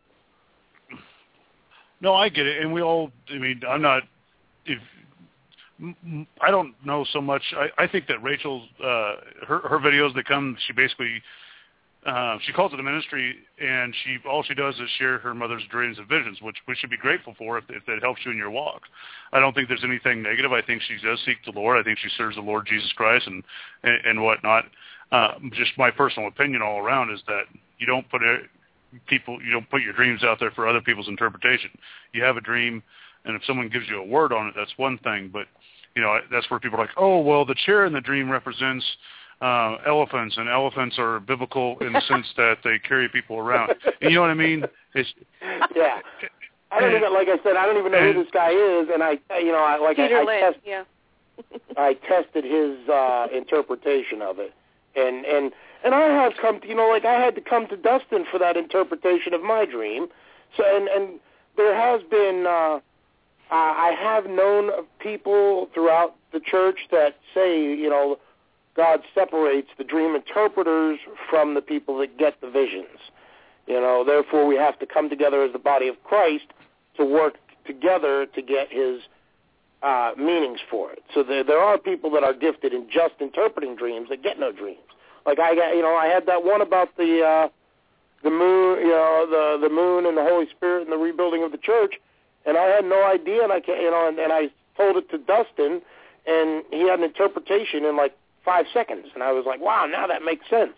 No, I get it. And we all, I mean, I'm not, if, I don't know so much. I, I think that Rachel's uh, her her videos that come, she basically uh, she calls it a ministry, and she all she does is share her mother's dreams and visions, which we should be grateful for if, if that helps you in your walk. I don't think there's anything negative. I think she does seek the Lord. I think she serves the Lord Jesus Christ and and, and whatnot. Uh, just my personal opinion all around is that you don't put it, people you don't put your dreams out there for other people's interpretation. You have a dream, and if someone gives you a word on it, that's one thing, but you know, that's where people are like, oh, well, the chair in the dream represents uh, elephants, and elephants are biblical in the sense that they carry people around. And you know what I mean? It's, yeah. I don't even, like I said, I don't even know and, who this guy is, and I, you know, I, like Peter I, I, Lynn, test, yeah. I tested his uh, interpretation of it, and and and I have come to, you know, like I had to come to Dustin for that interpretation of my dream. So and and there has been. Uh, Uh, I have known of people throughout the church that say, you know, God separates the dream interpreters from the people that get the visions. You know, therefore we have to come together as the body of Christ to work together to get his uh, meanings for it. So there, there are people that are gifted in just interpreting dreams that get no dreams. Like I got, you know, I had that one about the uh, the moon, you know, the the moon and the Holy Spirit and the rebuilding of the church. And I had no idea, and I can't, you know, and, and I told it to Dustin, and he had an interpretation in like five seconds, and I was like, wow, now that makes sense.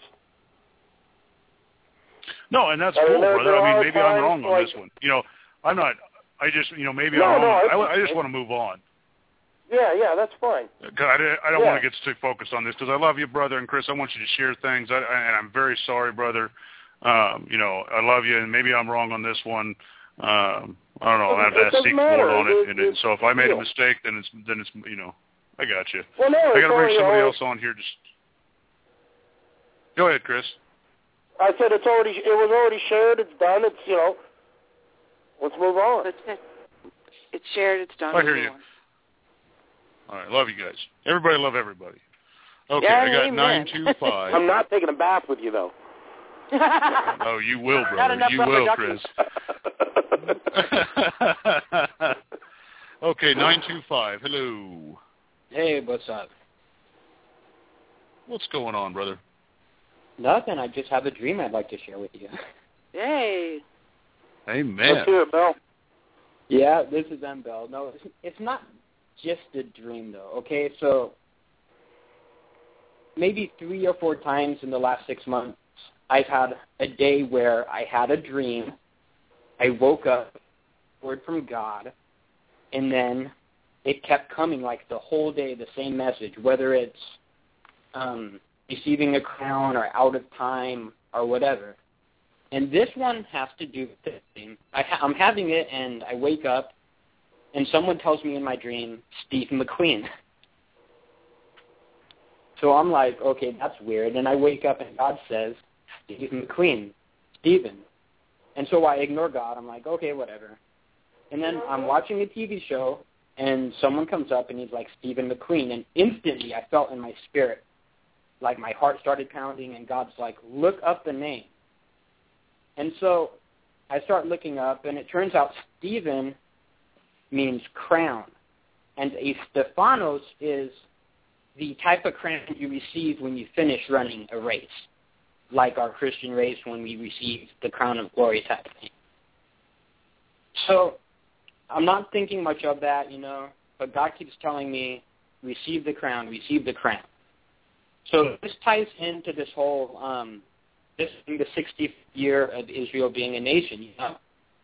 No, and that's I mean, cool, there, brother. there I mean, maybe I'm times, wrong on like, this one. You know, I'm not. I just, you know, maybe no, I'm no, wrong. I, I, I just want to move on. Yeah, yeah, that's fine. I, I don't yeah. want to get too focused on this because I love you, brother, and Chris. I want you to share things, I, and I'm very sorry, brother. Um, you know, I love you, and maybe I'm wrong on this one. Um, I don't know. I have to ask Seek the Lord on it, and, and so if I made a mistake, then it's then it's you know, I got you. Well, no, I got to bring somebody already, else on here. Just go ahead, Chris. I said it's already it was already shared. It's done. It's you know, let's move on. That's it. It's shared. It's done. I hear you. All right, love you guys. Everybody love everybody. Okay, yeah, I got amen. nine two five. I'm not taking a bath with you though. Oh, you will, brother. Not enough you rubber will, duckies. Chris. Okay, nine two five. Hello. Hey, what's up? What's going on, brother? Nothing. I just have a dream I'd like to share with you. Yay. Amen. Let's hear it, Bell. Yeah, this is M. Bell. No, it's, it's not just a dream, though, okay? So maybe three or four times in the last six months, I've had a day where I had a dream, I woke up, word from God, and then it kept coming like the whole day, the same message, whether it's um, receiving a crown or out of time or whatever. And this one has to do with this thing. I ha- I'm having it, and I wake up, and someone tells me in my dream, Stephen McQueen. So I'm like, okay, that's weird. And I wake up, and God says, Stephen McQueen, Stephen. And so I ignore God. I'm like, okay, whatever. And then I'm watching a T V show, and someone comes up, and he's like, Stephen McQueen. And instantly I felt in my spirit, like my heart started pounding, and God's like, look up the name. And so I start looking up, and it turns out Stephen means crown, and a Stephanos is the type of crown you receive when you finish running a race, like our Christian race when we receive the crown of glory type of thing. So I'm not thinking much of that, you know, but God keeps telling me, receive the crown, receive the crown. So this ties into this whole, um, this being the sixtieth year of Israel being a nation, you know.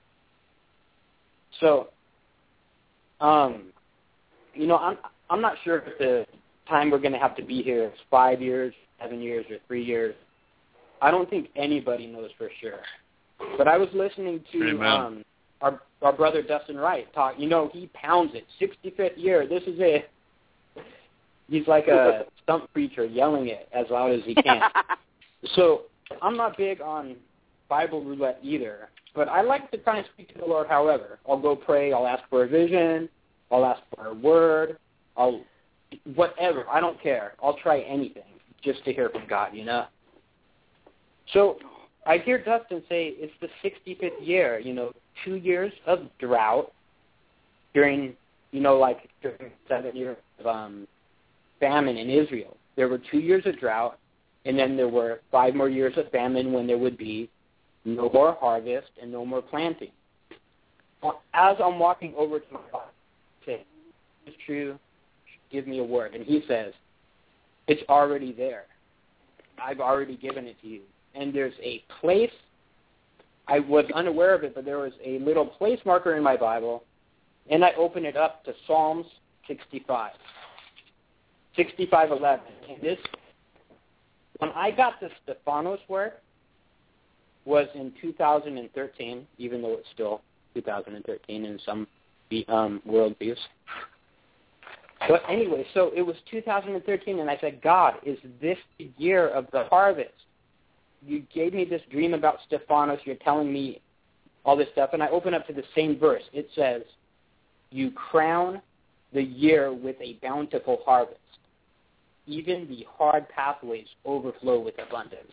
So, um, you know, I'm I'm not sure if the time we're going to have to be here is five years, seven years, or three years. I don't think anybody knows for sure. But I was listening to um, our our brother Dustin Wright talk. You know, he pounds it. sixty-fifth year. This is it. He's like a stump preacher yelling it as loud as he can. So I'm not big on Bible roulette either, but I like to try and speak to the Lord however. I'll go pray. I'll ask for a vision. I'll ask for a word. I'll whatever. I don't care. I'll try anything just to hear from God, you know. So I hear Dustin say it's the sixty-fifth year, you know, two years of drought during, you know, like during seven years of um, famine in Israel. There were two years of drought, and then there were five more years of famine when there would be no more harvest and no more planting. As I'm walking over to my father, I say, it's true, give me a word. And he says, it's already there. I've already given it to you. And there's a place, I was unaware of it, but there was a little place marker in my Bible, and I open it up to Psalms sixty-five. sixty-five eleven. And this, when I got the Stephanos word, was in two thousand thirteen, even though it's still two thousand thirteen in some um, world views. But anyway, so it was two thousand thirteen, and I said, God, is this the year of the harvest? You gave me this dream about Stephanos. You're telling me all this stuff. And I open up to the same verse. It says, you crown the year with a bountiful harvest. Even the hard pathways overflow with abundance.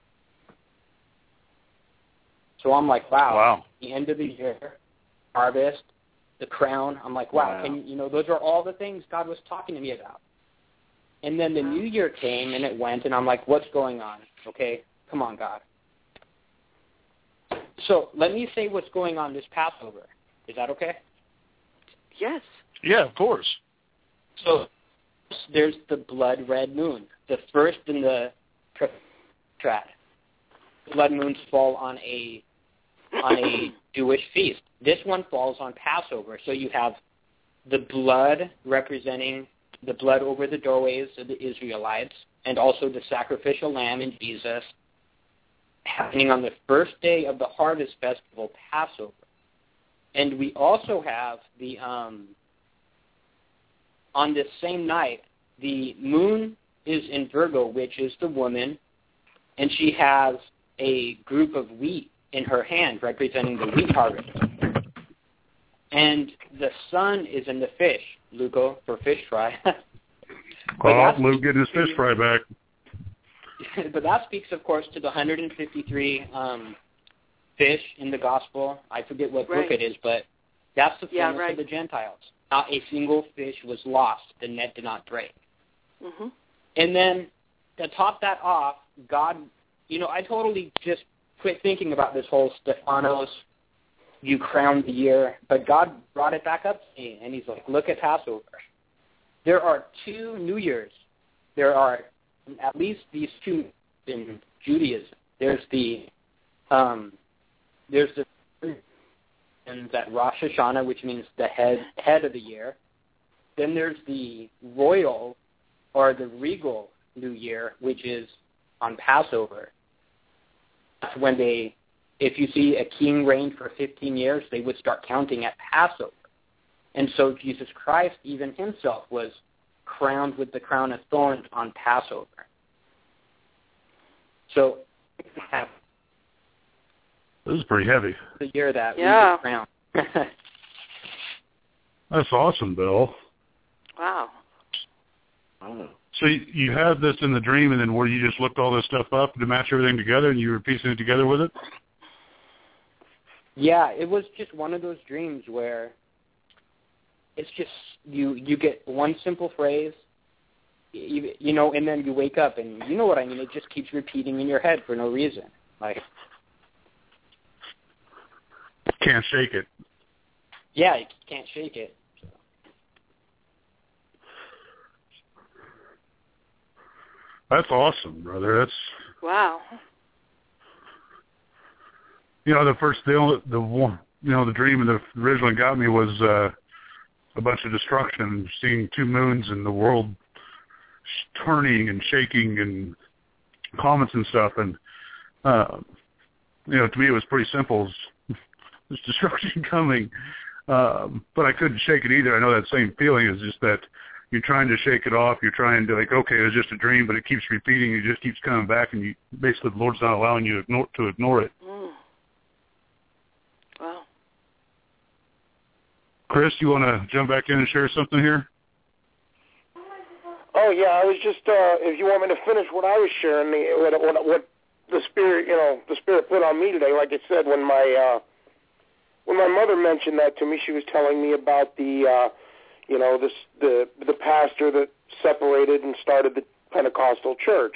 So I'm like, wow, wow. The end of the year, harvest, the crown. I'm like, wow, wow. Can, you know, those are all the things God was talking to me about. And then the new year came, and it went, and I'm like, what's going on? Okay, come on, God. So let me say what's going on this Passover. Is that okay? Yes. Yeah, of course. So there's the blood red moon, the first in the trad. Blood moons fall on a on a Jewish feast. This one falls on Passover. So you have the blood representing the blood over the doorways of the Israelites, and also the sacrificial lamb in Jesus, happening on the first day of the harvest festival, Passover. And we also have the, um, on this same night, the moon is in Virgo, which is the woman, and she has a group of wheat in her hand representing the wheat harvest. And the sun is in the fish, Luco, for fish fry. Oh, Luke getting his fish fry back. But that speaks, of course, to the one hundred fifty-three um, fish in the gospel. I forget what right. book it is, but that's the fullness yeah, right. of the Gentiles. Not a single fish was lost. The net did not break. Mm-hmm. And then to top that off, God, you know, I totally just quit thinking about this whole Stephanos, you crowned the year, but God brought it back up to me, and he's like, look at Passover. There are two New Years. There are at least these two in Judaism. There's the um, there's the and that Rosh Hashanah, which means the head head of the year. Then there's the royal or the regal New Year, which is on Passover. That's when they, if you see a king reign for fifteen years, they would start counting at Passover. And so Jesus Christ, even himself, was crowned with the crown of thorns on Passover. So this is pretty heavy. The year that yeah. we were crowned. That's awesome, Bill. Wow. Oh. So you, you had this in the dream, and then where you just looked all this stuff up to match everything together, and you were piecing it together with it? Yeah, it was just one of those dreams where it's just you you get one simple phrase, you, you know, and then you wake up and you know what I mean. It just keeps repeating in your head for no reason. Like, can't shake it. Yeah, you can't shake it. So. That's awesome, brother. That's wow. You know, the first the the one you know the dream that originally got me was uh, a bunch of destruction, seeing two moons and the world turning and shaking and comets and stuff, and uh, you know, to me it was pretty simple. There's destruction coming, um, but I couldn't shake it either. I know that same feeling is just that you're trying to shake it off. You're trying to like, okay, it was just a dream, but it keeps repeating. It just keeps coming back, and you basically the Lord's not allowing you to ignore, to ignore it. Mm. Wow. Chris, you want to jump back in and share something here? Oh yeah, I was just uh, if you want me to finish what I was sharing, the, what, what, what the spirit, you know, the spirit put on me today. Like I said, when my uh, when my mother mentioned that to me, she was telling me about the, uh, you know, this the the pastor that separated and started the Pentecostal church.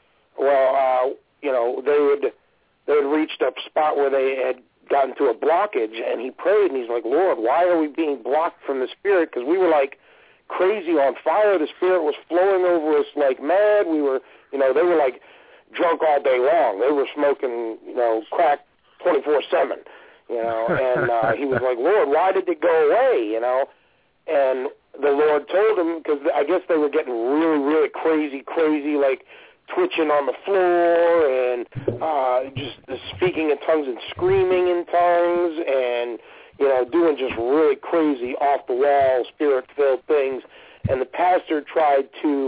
Well, uh, you know, they would they had reached a spot where they had gotten to a blockage, and he prayed, and he's like, Lord, why are we being blocked from the Spirit? Because we were like crazy on fire. The Spirit was flowing over us like mad. We were, you know, they were like drunk all day long. They were smoking, you know, crack twenty-four seven, you know, and uh, he was like, Lord, why did it go away, you know? And the Lord told him, because I guess they were getting really, really crazy, crazy, like twitching on the floor and uh, just speaking in tongues and screaming in tongues and, you know, doing just really crazy off-the-wall, spirit-filled things. And the pastor tried to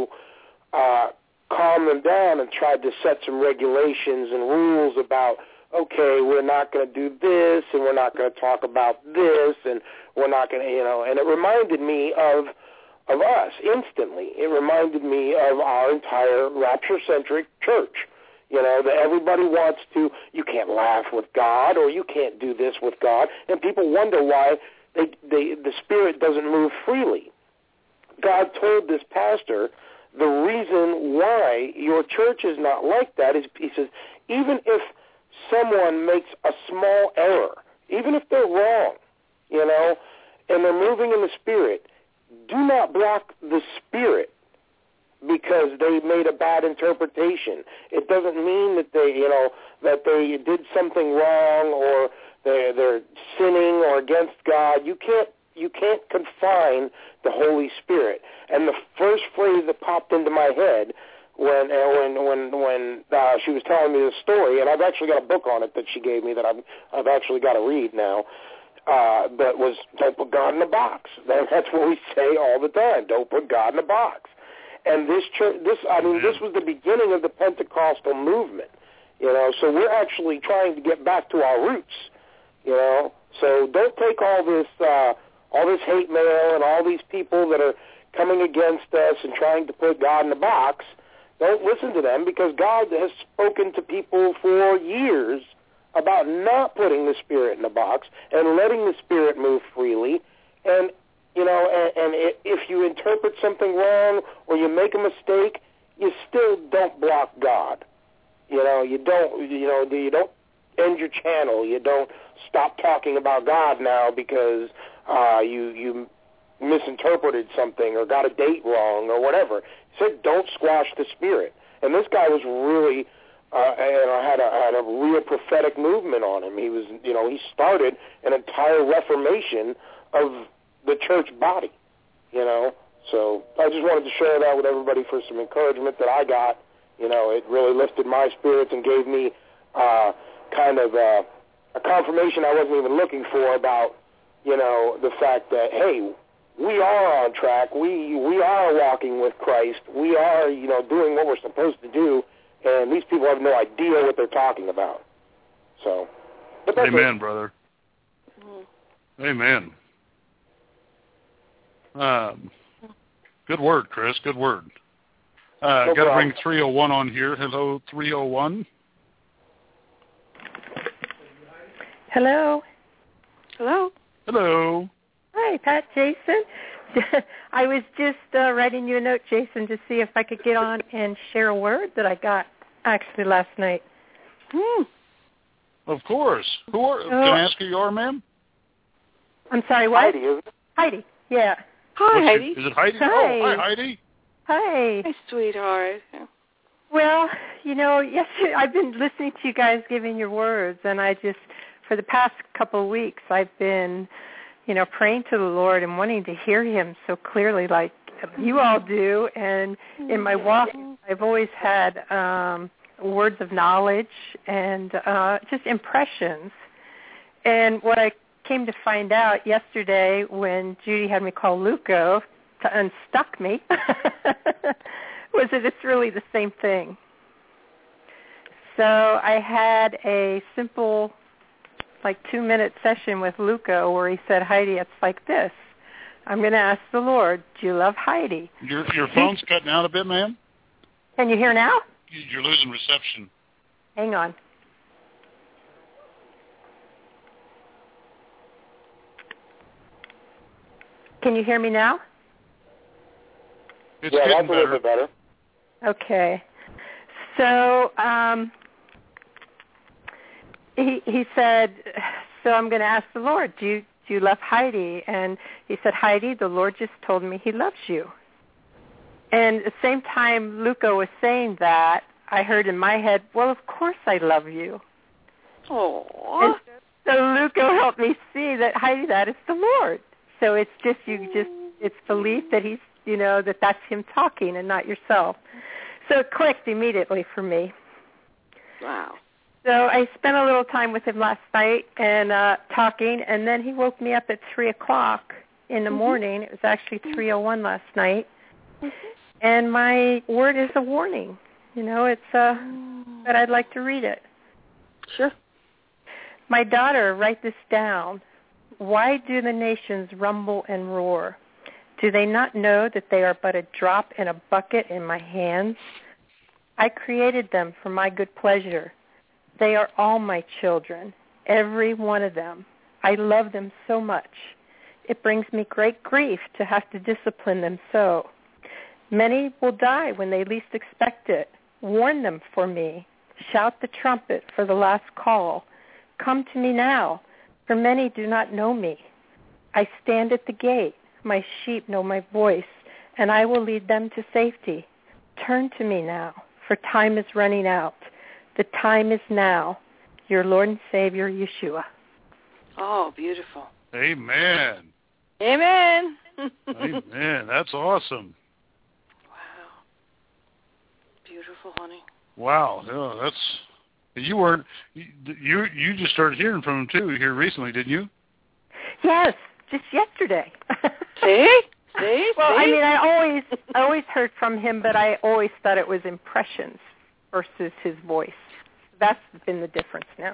uh, calm them down and tried to set some regulations and rules about, okay, we're not going to do this and we're not going to talk about this and we're not going to, you know, and it reminded me of of us instantly. It reminded me of our entire rapture-centric church, you know, that everybody wants to, you can't laugh with God or you can't do this with God, and people wonder why they, they, the Spirit doesn't move freely. God told this pastor the reason why your church is not like that is, he says, even if someone makes a small error, even if they're wrong, you know, and they're moving in the Spirit, do not block the Spirit because they made a bad interpretation. It doesn't mean that they, you know, that they did something wrong or they're, they're sinning or against God. You can't, you can't confine the Holy Spirit. And the first phrase that popped into my head when uh, when when when uh, she was telling me this story, and I've actually got a book on it that she gave me that I've I've actually got to read now. Uh, that was, don't put God in a box. That's what we say all the time. Don't put God in a box. And this church, this, I mean, this was the beginning of the Pentecostal movement, you know, so we're actually trying to get back to our roots, you know. So don't take all this, uh, all this hate mail and all these people that are coming against us and trying to put God in a box. Don't listen to them because God has spoken to people for years about not putting the Spirit in a box and letting the Spirit move freely. And, you know, and, and if you interpret something wrong or you make a mistake, you still don't block God. You know, you don't, you know, you don't end your channel. You don't stop talking about God now because uh, you, you misinterpreted something or got a date wrong or whatever. He said, don't squash the Spirit. And this guy was really... Uh, and I had a, had a real prophetic movement on him. He was, you know, he started an entire reformation of the church body, you know. So I just wanted to share that with everybody for some encouragement that I got. You know, it really lifted my spirits and gave me uh, kind of uh, a confirmation I wasn't even looking for about, you know, the fact that, hey, we are on track. We we are walking with Christ. We are, you know, doing what we're supposed to do. And these people have no idea what they're talking about. So, but that's Amen, it. brother. Mm-hmm. Amen. Um, good word, Chris. Good word. Uh, no got to bring problem. three oh one on here. Hello, three oh one. Hello. Hello. Hello. Hi, Pat, Jason. I was just uh, writing you a note, Jason, to see if I could get on and share a word that I got actually last night. Hmm. Of course. Who are? Oh. Can I ask who you are, ma'am? I'm sorry, what? Heidi, isn't it? Heidi, yeah. Hi, What's Heidi. Your, is it Heidi? Hi. Oh, hi, Heidi. Hi. Hi, sweetheart. Well, you know, yesterday I've been listening to you guys giving your words, and I just, for the past couple of weeks, I've been, you know, praying to the Lord and wanting to hear Him so clearly like you all do. And in my walk, I've always had um, words of knowledge and uh, just impressions. And what I came to find out yesterday when Judy had me call Luco to unstuck me was that it's really the same thing. So I had a simple, like, two-minute session with Luco where he said, Heidi, it's like this. I'm going to ask the Lord, do you love Heidi? Your your phone's cutting out a bit, ma'am. Can you hear now? You're losing reception. Hang on. Can you hear me now? It's yeah, getting that's a little bit better. Okay. So um, he he said, so I'm going to ask the Lord, do you, do you love Heidi? And he said, Heidi, the Lord just told me He loves you. And at the same time Luca was saying that, I heard in my head, well, of course I love you. Aww. So Luca helped me see that, Heidi, that is the Lord. So it's just, you just, it's belief that He's, you know, that that's Him talking and not yourself. So it clicked immediately for me. Wow. So I spent a little time with him last night and uh, talking, and then he woke me up at three o'clock in the mm-hmm. morning. It was actually three oh one last night. Mm-hmm. And my word is a warning. You know, it's uh, that I'd like to read it. Sure. My daughter, write this down. Why do the nations rumble and roar? Do they not know that they are but a drop in a bucket in my hands? I created them for my good pleasure. They are all my children, every one of them. I love them so much. It brings me great grief to have to discipline them so. Many will die when they least expect it. Warn them for me. Shout the trumpet for the last call. Come to me now, for many do not know me. I stand at the gate. My sheep know my voice, and I will lead them to safety. Turn to me now, for time is running out. The time is now. Your Lord and Savior, Yeshua. Oh, beautiful. Amen. Amen. Amen. That's awesome. Wow. Beautiful, honey. Wow. Yeah, that's. You weren't. You you just started hearing from him too here recently, didn't you? Yes, just yesterday. See? See? Well, See? I mean, I always I always heard from him, but I always thought it was impressions versus his voice. That's been the difference now.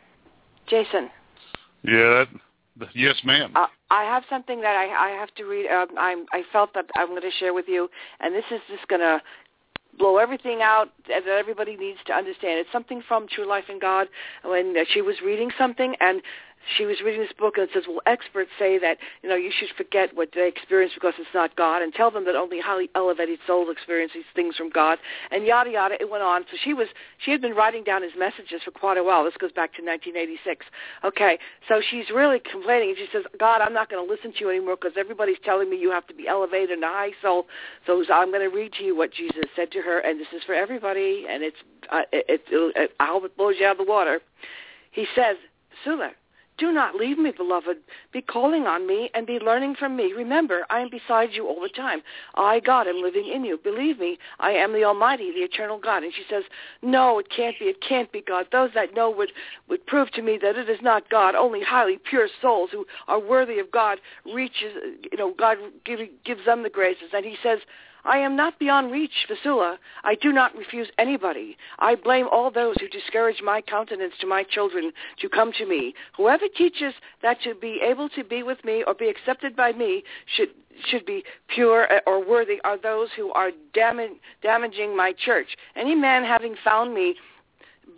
Jason. Yeah. That, yes, ma'am. Uh, I have something that I, I have to read. Um, I'm, I felt that I'm going to share with you, and this is just going to blow everything out that everybody needs to understand. It's something from True Life in God when she was reading something, and she was reading this book, and it says, well, experts say that, you know, you should forget what they experience because it's not God, and tell them that only highly elevated souls experience these things from God, and yada, yada. It went on. So she was, she had been writing down his messages for quite a while. This goes back to nineteen eighty-six. Okay, so she's really complaining, and she says, God, I'm not going to listen to you anymore because everybody's telling me you have to be elevated and a high soul. So I'm going to read to you what Jesus said to her, and this is for everybody, and it's, uh, it, it, it, I hope it blows you out of the water. He says, Sula, do not leave me, beloved. Be calling on me and be learning from me. Remember, I am beside you all the time. I, God, am living in you. Believe me, I am the Almighty, the eternal God. And she says, no, it can't be. It can't be God. Those that know would, would prove to me that it is not God. Only highly pure souls who are worthy of God reaches, you know, God give, gives them the graces. And he says, I am not beyond reach, Vasula. I do not refuse anybody. I blame all those who discourage my countenance to my children to come to me. Whoever teaches that to be able to be with me or be accepted by me should should be pure or worthy are those who are damage, damaging my church. Any man having found me but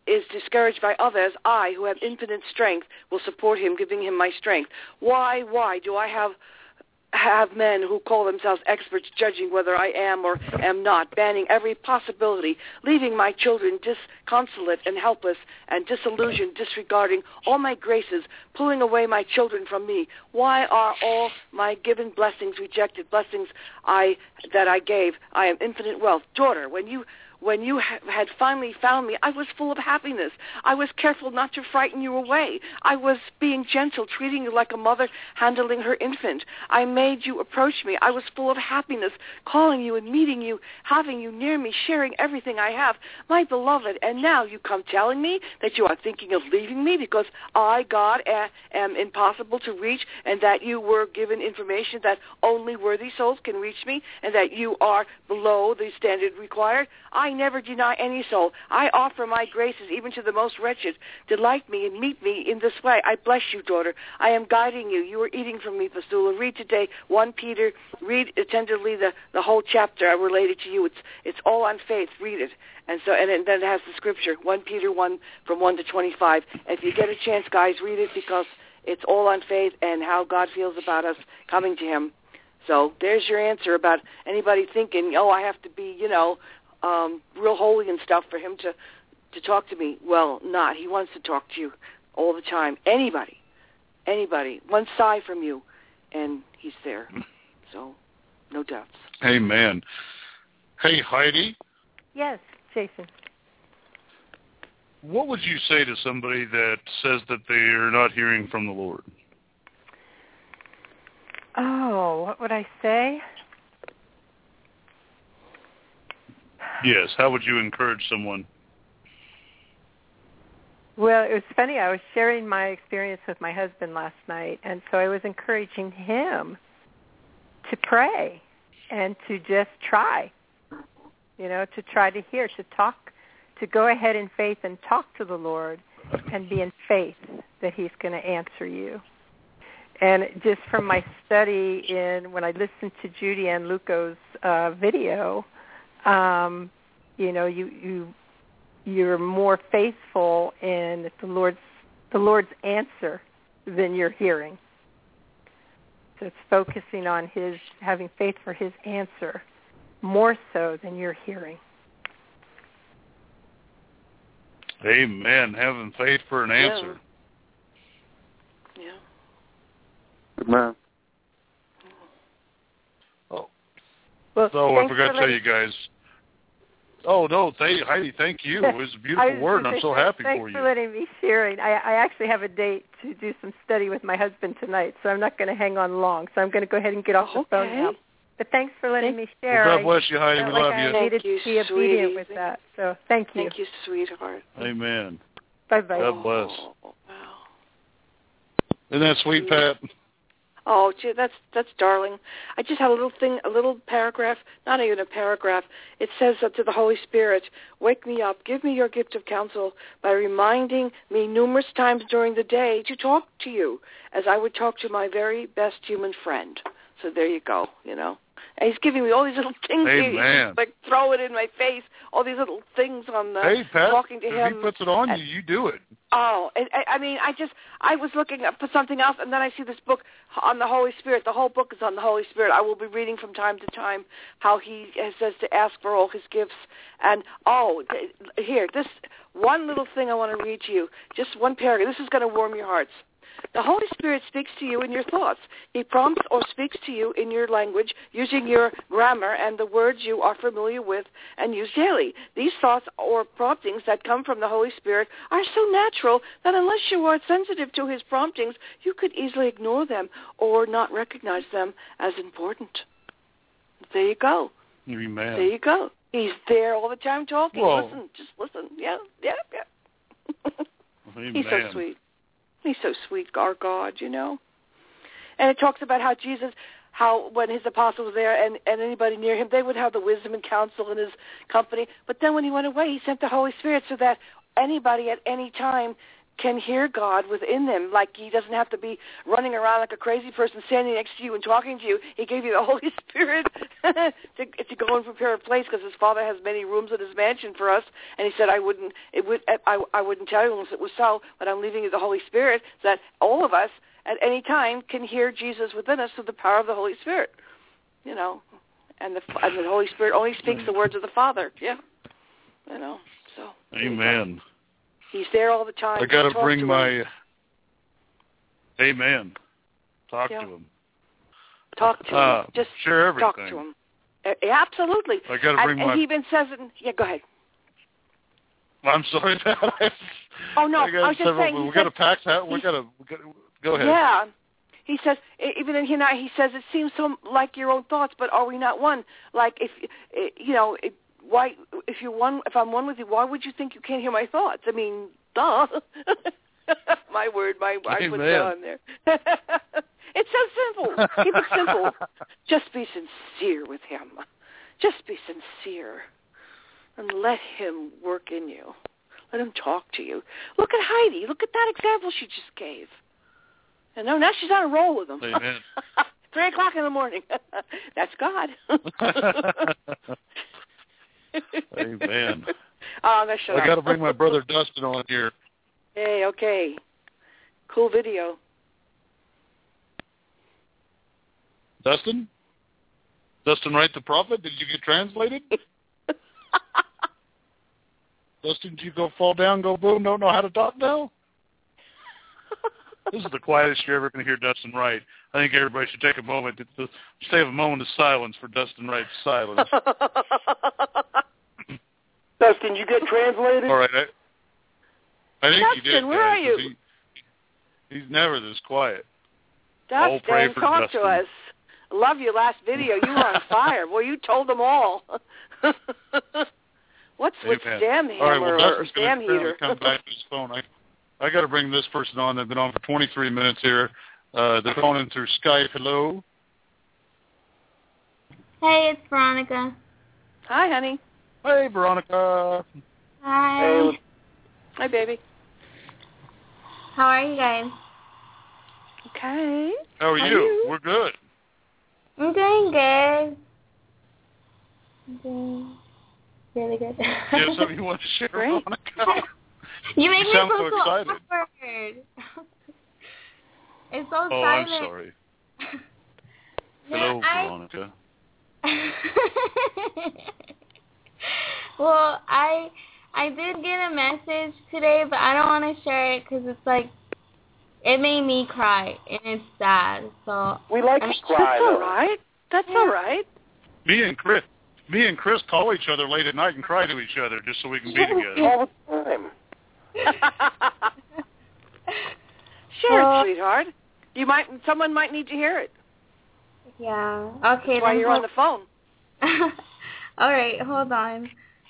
is discouraged by others, I, who have infinite strength, will support him, giving him my strength. Why, why do I have have men who call themselves experts judging whether I am or am not, banning every possibility, leaving my children disconsolate and helpless and disillusioned, disregarding all my graces, pulling away my children from me? Why are all my given blessings rejected, blessings I that I gave? I am infinite wealth. Daughter, when you When you ha- had finally found me, I was full of happiness. I was careful not to frighten you away. I was being gentle, treating you like a mother handling her infant. I made you approach me. I was full of happiness, calling you and meeting you, having you near me, sharing everything I have. My beloved, and now you come telling me that you are thinking of leaving me because I, God, a- am impossible to reach, and that you were given information that only worthy souls can reach me, and that you are below the standard required. I I never deny any soul. I offer my graces even to the most wretched. Delight me and meet me in this way. I bless you, daughter. I am guiding you. You are eating from me, Pastula. Read today First Peter. Read attentively the, the whole chapter related to you. It's it's all on faith. Read it. And so, and then it has the scripture, First Peter one, from one to twenty-five. If you get a chance, guys, read it because it's all on faith and how God feels about us coming to him. So there's your answer about anybody thinking, oh, I have to be, you know, Um, real holy and stuff for him to, to talk to me. Well, not. He wants to talk to you all the time. Anybody, anybody, one sigh from you, and he's there. So, no doubts. Amen. Hey, Heidi. Yes, Jason. What would you say to somebody that says that they're not hearing from the Lord? Oh, what would I say? Yes, how would you encourage someone? Well, it was funny. I was sharing my experience with my husband last night, and so I was encouraging him to pray and to just try, you know, to try to hear, to talk, to go ahead in faith and talk to the Lord and be in faith that he's going to answer you. And just from my study in when I listened to Judy and Luco's uh, video, Um, you know, you, you, you're more faithful in the Lord's, the Lord's answer than you're hearing. So it's focusing on his, having faith for his answer more so than you're hearing. Amen. Having faith for an answer. Yeah. yeah. Amen. Well, so I forgot to tell you guys. Oh, no, thank, Heidi, thank you. It was a beautiful was, word, and I'm so happy thanks for you. Thanks for letting me sharing. I, I actually have a date to do some study with my husband tonight, so I'm not going to hang on long. So I'm going to go ahead and get off the okay. phone now. But thanks for letting me share. Well, God bless you, Heidi. We like love I you. needed Thank you, to be obedient sweetie. with that. So thank you. Thank you, sweetheart. Amen. Bye-bye. God bless. Oh, wow. Isn't that sweet, Pat? Oh, gee, that's that's darling. I just have a little thing, a little paragraph, not even a paragraph. It says uh, to the Holy Spirit, wake me up, give me your gift of counsel by reminding me numerous times during the day to talk to you as I would talk to my very best human friend. So there you go, you know. And he's giving me all these little things. Amen. He's like throw it in my face, all these little things on the hey, Pat, talking to if him. he puts it on and, you, you do it. Oh, I, I mean, I just, I was looking up for something else, and then I see this book on the Holy Spirit. The whole book is on the Holy Spirit. I will be reading from time to time how he says to ask for all his gifts. And, oh, here, this one little thing I want to read to you, just one paragraph. This is going to warm your hearts. The Holy Spirit speaks to you in your thoughts. He prompts or speaks to you in your language using your grammar and the words you are familiar with and use daily. These thoughts or promptings that come from the Holy Spirit are so natural that unless you are sensitive to his promptings, you could easily ignore them or not recognize them as important. There you go. Amen. There you go. He's there all the time talking. Whoa. Listen, just listen. Yeah, yeah, yeah. Amen. He's so sweet. He's so sweet, our God, you know. And it talks about how Jesus, how when his apostles were there and, and anybody near him, they would have the wisdom and counsel in his company. But then when he went away, he sent the Holy Spirit so that anybody at any time can hear God within them. Like he doesn't have to be running around like a crazy person standing next to you and talking to you. He gave you the Holy Spirit to, to go and prepare a place because his Father has many rooms in his mansion for us. And he said, I wouldn't, it would, I, I wouldn't tell you unless it was so, but I'm leaving you the Holy Spirit so that all of us at any time can hear Jesus within us through the power of the Holy Spirit. You know, and the, and the Holy Spirit only speaks the words of the Father. Yeah. You know, so. Amen. He's there all the time. I got to bring to my. him. Amen. Talk yeah. to him. Talk to uh, him. Just share everything. Talk to him. Uh, absolutely. I got to bring and, my. And he even says it. In, yeah, go ahead. I'm sorry. oh no, I, I was just several, saying. We got to pack that. We got to. Go ahead. Yeah. He says, even in here, he says, it seems so like your own thoughts, but are we not one? Like, if, you know, why, if you're one, if I'm one with you, why would you think you can't hear my thoughts? I mean, duh. my word, my, I put duh in there. It's so simple. Keep it simple. Just be sincere with him. Just be sincere. And let him work in you. Let him talk to you. Look at Heidi. Look at that example she just gave. And no, now she's on a roll with them. Amen. Three o'clock in the morning. That's God. Amen. Oh, no, shut I up. got to bring my brother Dustin on here. Hey, okay. Cool video. Dustin? Dustin Wright the Prophet? Did you get translated? Dustin, did you go fall down, go boom, don't know how to talk now? This is the quietest you're ever going to hear Dustin Wright. I think everybody should take a moment to, to just have a moment of silence for Dustin Wright's silence. Dustin, you get translated? All right. I, I think Dustin, he did. where guys, are you? He, he's never this quiet. Dustin, pray for talk Dustin. to us. Love your last video. You were on fire. Well, you told them all. What's with Amen. Stam All right, Hammer well, or Dustin's Stam gonna Heater? come back to his phone. I, I got to bring this person on. They've been on for twenty-three minutes here. Uh, they're calling in through Skype. Hello. Hey, it's Veronica. Hi, honey. Hey, Veronica. Hi. Hey. Hi, baby. How are you guys? Okay. How are, How you? are you? We're good. I'm doing good. I'm doing really good. You have something you want to share, Great. Veronica? You make You me sound feel so excited. awkward. It's so Oh, silent. I'm sorry. Yeah, Hello, I... Veronica. Well, I I did get a message today, but I don't want to share it because it's like it made me cry and it's sad. So We like I to mean, cry, That's all though. right. That's all right. Me and Chris, me and Chris call each other late at night and cry to each other just so we can be together. All the time. Share Well- it, sweetheart. You might. Someone might need to hear it. Yeah. Okay. That's why then you're on the phone. All right. Hold on.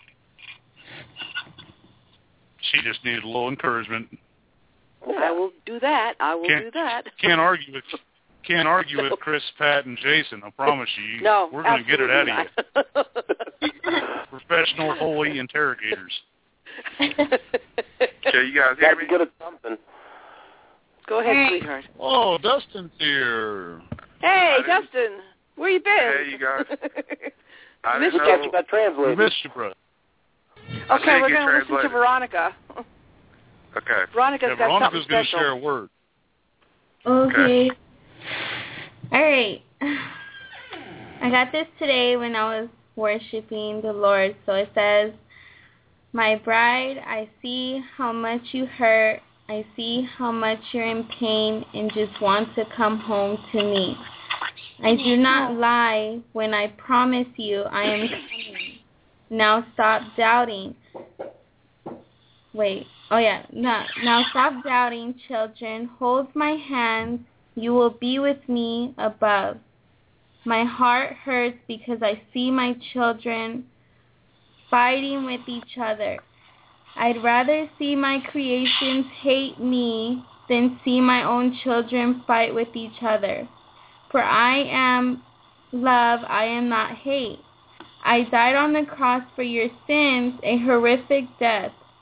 She just needed a little encouragement. I will do that. I will Can't- do that. Can't argue with can't argue with Chris, Pat, and Jason. I promise you. No, We're going to get it out of absolutely you. Professional, holy interrogators. Okay, you guys hear Got me? to get at something. Go ahead, Hey. sweetheart. Oh, Dustin's here. Hey, I didn't- Dustin. Where you been? Hey, you guys. I Missed didn't We got you know. got We translated. missed you, bro. I Okay, did we're get going to listen to translated. Veronica. Okay. Veronica's Yeah, got Veronica's something going to special. share a word. Okay. All right. I got this today when I was worshiping the Lord. So it says, "My bride, I see how much you hurt. I see how much you're in pain and just want to come home to me. I do not lie when I promise you I am coming. Now stop doubting." Wait. Oh, yeah. No, now stop doubting, children. Hold my hand. You will be with me above. My heart hurts because I see my children fighting with each other. I'd rather see my creations hate me than see my own children fight with each other. For I am love, I am not hate. I died on the cross for your sins, a horrific death.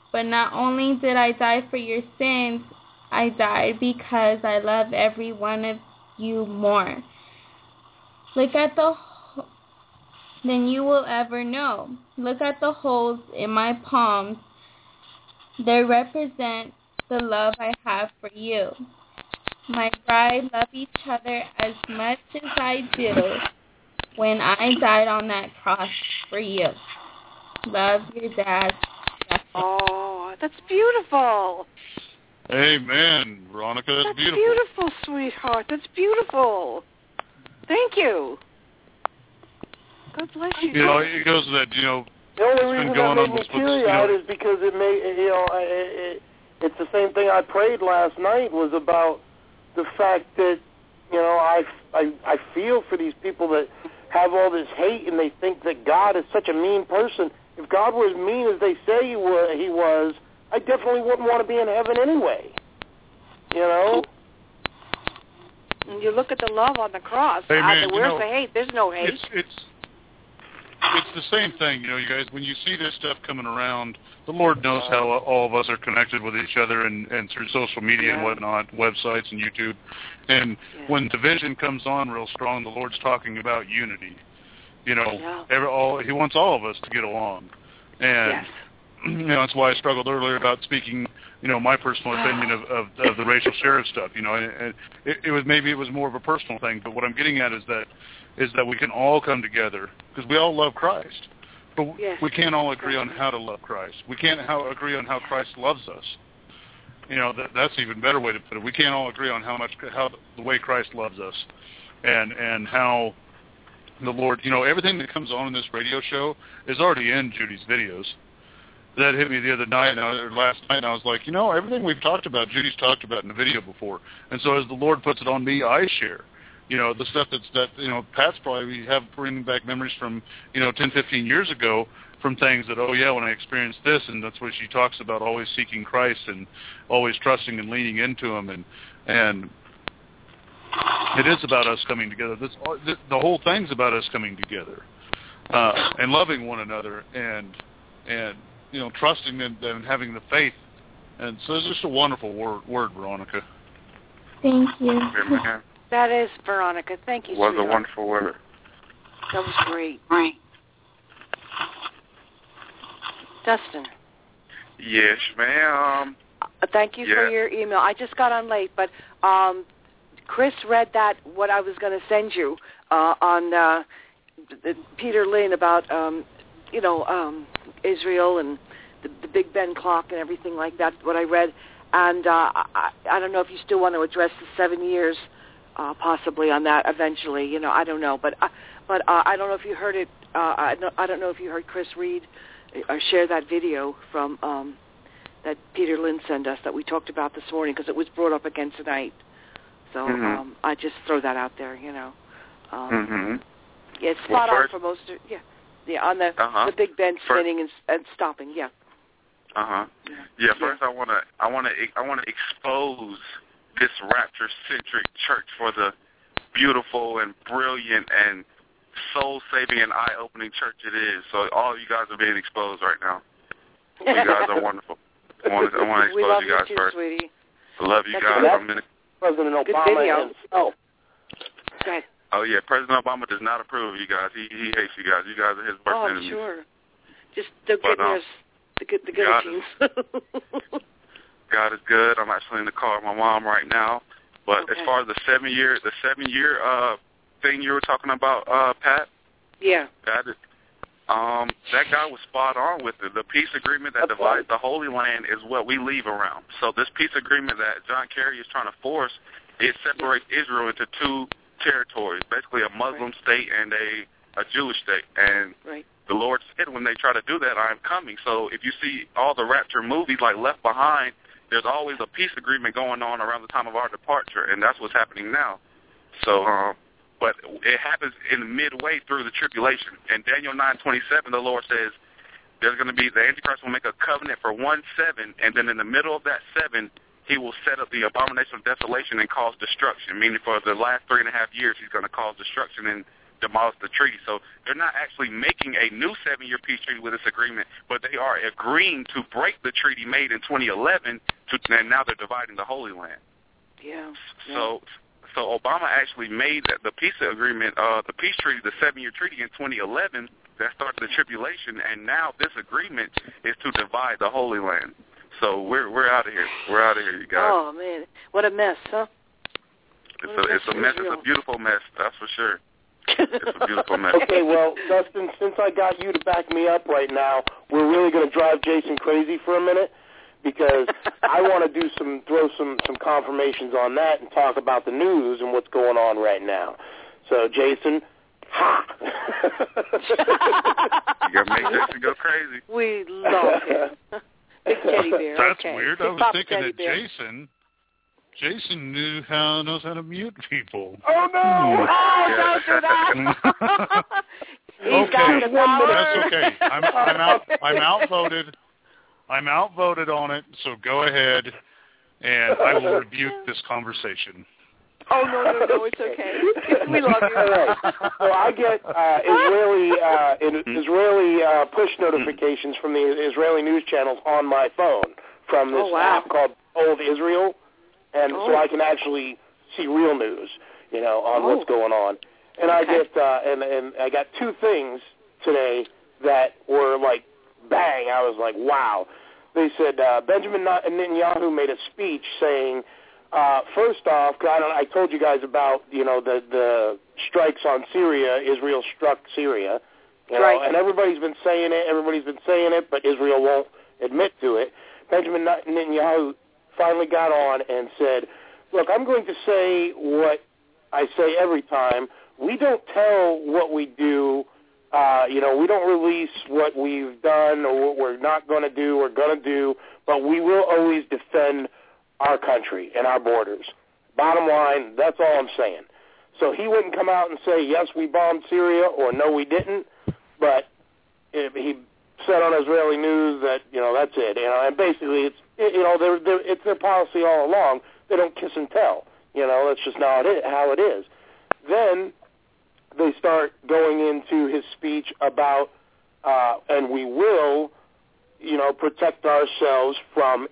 But not only did I die for your sins, I died because I love every one of you more. Look at the ho- than you will ever know. Look at the holes in my palms. They represent the love I have for you. My bride, love each other as much as I do when I died on that cross for you. Love your dad. Oh, that's beautiful. Amen, Veronica. That's, That's beautiful. beautiful, sweetheart. That's beautiful. Thank you. God bless you. You know, it goes to that, you know, The only it's reason been going that on made me with, you teary-eyed know, is because it made, you know, it, it, it's the same thing I prayed last night was about the fact that, you know, I, I, I feel for these people that have all this hate and they think that God is such a mean person. If God were as mean as they say he was, he was, I definitely wouldn't want to be in heaven anyway. You know? And you look at the love on the cross. Hey, man, uh, you where's know, the hate? There's no hate. It's, it's it's the same thing, you know, you guys. When you see this stuff coming around, the Lord knows how all of us are connected with each other and, and through social media and whatnot, websites and YouTube. And Yeah. when division comes on real strong, the Lord's talking about unity. You know, Yeah. every, all, He wants all of us to get along. And Yes. you know, that's why I struggled earlier about speaking, you know, my personal opinion of, of, of the racial sheriff stuff. You know, and, and it, it was maybe it was more of a personal thing, but what I'm getting at is that is that we can all come together because we all love Christ, but Yes. we can't all agree on how to love Christ. We can't how, agree on how Christ loves us. You know, that, that's an even better way to put it. We can't all agree on how much how the way Christ loves us, and and how the Lord, you know, everything that comes on in this radio show is already in Judy's videos. That hit me the other night, and I, or last night, and I was like, you know, everything we've talked about, Judy's talked about in the video before. And so as the Lord puts it on me, I share. You know, the stuff that's, that, you know, Pat's probably, we have bringing back memories from, you know, ten, fifteen years ago from things that, oh, yeah, when I experienced this, and that's what she talks about, always seeking Christ and always trusting and leaning into Him. And, and it is about us coming together. This, the whole thing's about us coming together uh, and loving one another and, and, you know, trusting them and having the faith. And so it's just a wonderful word, word Veronica. Thank you. Amen. That is, Veronica. Thank you, It was sweetheart. a wonderful word. That was great. Right. Dustin. Yes, ma'am. Uh, thank you Yeah. for your email. I just got on late, but um, Chris read that, what I was going to send you uh, on uh, the, Peter Lynn about, um, you know, um, Israel and the, the Big Ben clock and everything like that, what I read. And uh, I, I don't know if you still want to address the seven years uh, possibly on that eventually. You know, I don't know. But, uh, but uh, I don't know if you heard it. Uh, I, don't, I don't know if you heard Chris read or share that video from um, that Peter Lynn sent us that we talked about this morning because it was brought up again tonight. So Mm-hmm. um, I just throw that out there, you know. Um, Mm-hmm. Yeah, it's Well, spot first- on for most of, yeah. Yeah, on the, Uh-huh. the Big Ben First- spinning and, and stopping, yeah. Uh huh. Yeah. First, I wanna, I wanna, I wanna expose this rapture-centric church for the beautiful and brilliant and soul-saving and eye-opening church it is. So all you guys are being exposed right now. You guys are wonderful. I want to, I want to We expose love you guys too, first. sweetie. I love you That's guys. good. I'm in a, President Good Obama video. himself. Go ahead. oh yeah, President Obama does not approve of you guys. He he hates you guys. You guys are his worst Oh, I'm enemies. sure. Just the But, um, goodness, the good, the God guillotines. God is good. I'm actually in the car with my mom right now. But Okay. as far as the seven year, the seven year uh thing you were talking about, uh, Pat, yeah. that is, um, that guy was spot on with it. The peace agreement that That's divides right. the Holy Land is what we leave around. So this peace agreement that John Kerry is trying to force, it separates Israel into two territories, basically a Muslim state and a a Jewish state. And Right. the Lord said when they try to do that, I am coming. So if you see all the rapture movies like Left Behind, there's always a peace agreement going on around the time of our departure, and that's what's happening now. So, um, but it happens in midway through the tribulation. In Daniel nine twenty-seven, the Lord says there's going to be, the Antichrist will make a covenant for one seven, and then in the middle of that seven, he will set up the abomination of desolation and cause destruction, meaning for the last three and a half years, he's going to cause destruction and demolish the treaty. So they're not actually making a new seven-year peace treaty with this agreement, but they are agreeing to break the treaty made in twenty eleven, to, and now they're dividing the Holy Land. Yeah. So, so Obama actually made that, the peace agreement, uh, the peace treaty, the seven-year treaty in twenty eleven. That started the tribulation, and now this agreement is to divide the Holy Land. So we're we're out of here. We're out of here, you guys. Oh man, what a mess, huh? It's a, it's a mess. It's a beautiful mess, that's for sure. It's a beautiful mess. Okay, well, Dustin, since I got you to back me up right now, we're really going to drive Jason crazy for a minute because I want to do some, throw some, some confirmations on that and talk about the news and what's going on right now. So, Jason, ha! You got to make Jason go crazy. We love him. Big teddy bear. That's okay. weird. Big I was Papa thinking teddy that bear. Jason, Jason knew how knows how to mute people. Oh no! Oh, don't do that. He's okay, got the power. that's okay. I'm, I'm out. I'm outvoted. I'm outvoted on it. So go ahead, and I will rebuke this conversation. Oh no no no! It's okay. We love you. All right. So I get uh, Israeli uh, Israeli uh, push notifications from the Israeli news channels on my phone from this Oh, wow. app called Old Israel, and Oh. so I can actually see real news, you know, on Oh. what's going on. And I Okay. get uh, and and I got two things today that were like bang. I was like, wow. They said uh, Benjamin Netanyahu made a speech saying. Uh, first off, I, don't, I told you guys about, you know, the, the strikes on Syria. Israel struck Syria. You know, Right. and everybody's been saying it. Everybody's been saying it, but Israel won't admit to it. Benjamin Netanyahu finally got on and said, look, I'm going to say what I say every time. We don't tell what we do. Uh, you know, we don't release what we've done or what we're not going to do or going to do, but we will always defend our country and our borders. Bottom line, that's all I'm saying. So he wouldn't come out and say, yes, we bombed Syria, or no, we didn't, but it, he said on Israeli news that, you know, that's it. You know, and basically, it's, it, you know, they're, they're, it's their policy all along. They don't kiss and tell. You know, that's just how it is. How it is. Then they start going into his speech about, uh, and we will, you know, protect ourselves from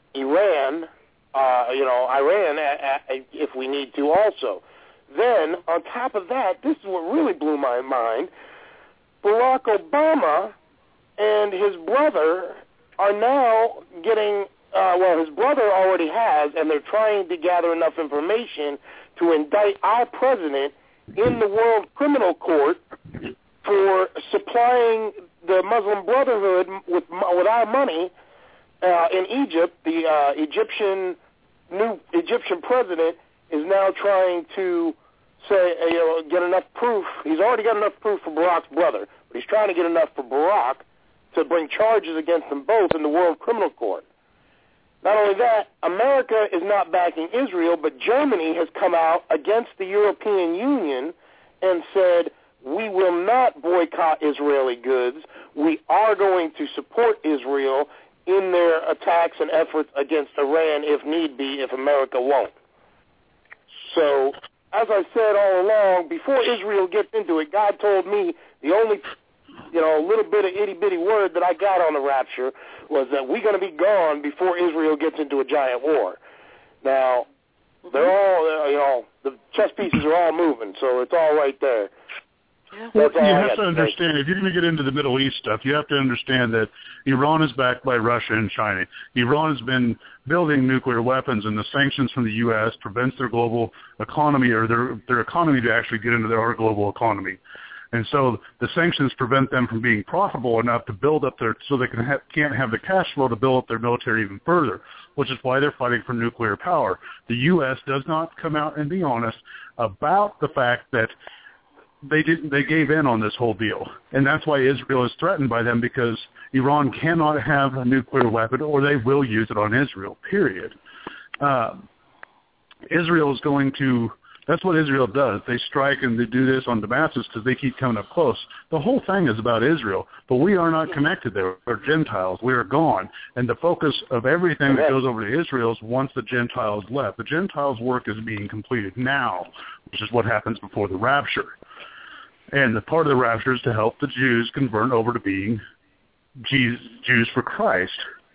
Iran, Uh, you know, Iran, uh, uh, if we need to also. Then, on top of that, this is what really blew my mind, Barack Obama and his brother are now getting, uh, well, his brother already has, and they're trying to gather enough information to indict our president in the World Criminal Court for supplying the Muslim Brotherhood with, with our money uh, in Egypt. The uh, Egyptian new Egyptian president is now trying to say, you know, get enough proof. He's already got enough proof for Barack's brother, but he's trying to get enough for Barack to bring charges against them both in the World Criminal Court. Not only that, America is not backing Israel, but Germany has come out against the European Union and said, we will not boycott Israeli goods. We are going to support Israel in their attacks and efforts against Iran if need be, if America won't. So, as I said all along, before Israel gets into it, God told me the only, you know, little bit of itty-bitty word that I got on the rapture was that we're going to be gone before Israel gets into a giant war. Now, they're all, you know, the chess pieces are all moving, so it's all right there. Well, That's all you I have got to to understand, if you're going to get into the Middle East stuff, you have to understand that Iran is backed by Russia and China. Iran has been building nuclear weapons, and the sanctions from the U S prevents their global economy or their their economy to actually get into their global economy. And so the sanctions prevent them from being profitable enough to build up their, so they can ha- can't have the cash flow to build up their military even further, which is why they're fighting for nuclear power. The U S does not come out and be honest about the fact that they didn't. They gave in on this whole deal, and that's why Israel is threatened by them, because Iran cannot have a nuclear weapon, or they will use it on Israel. Period. Uh, Israel is going to. That's what Israel does. They strike and they do this on Damascus because they keep coming up close. The whole thing is about Israel, but we are not connected there. We're Gentiles. We are gone, and the focus of everything that goes over to Israel is once the Gentiles left. The Gentiles' work is being completed now, which is what happens before the rapture. And the part of the rapture is to help the Jews convert over to being Jews, Jews for Christ.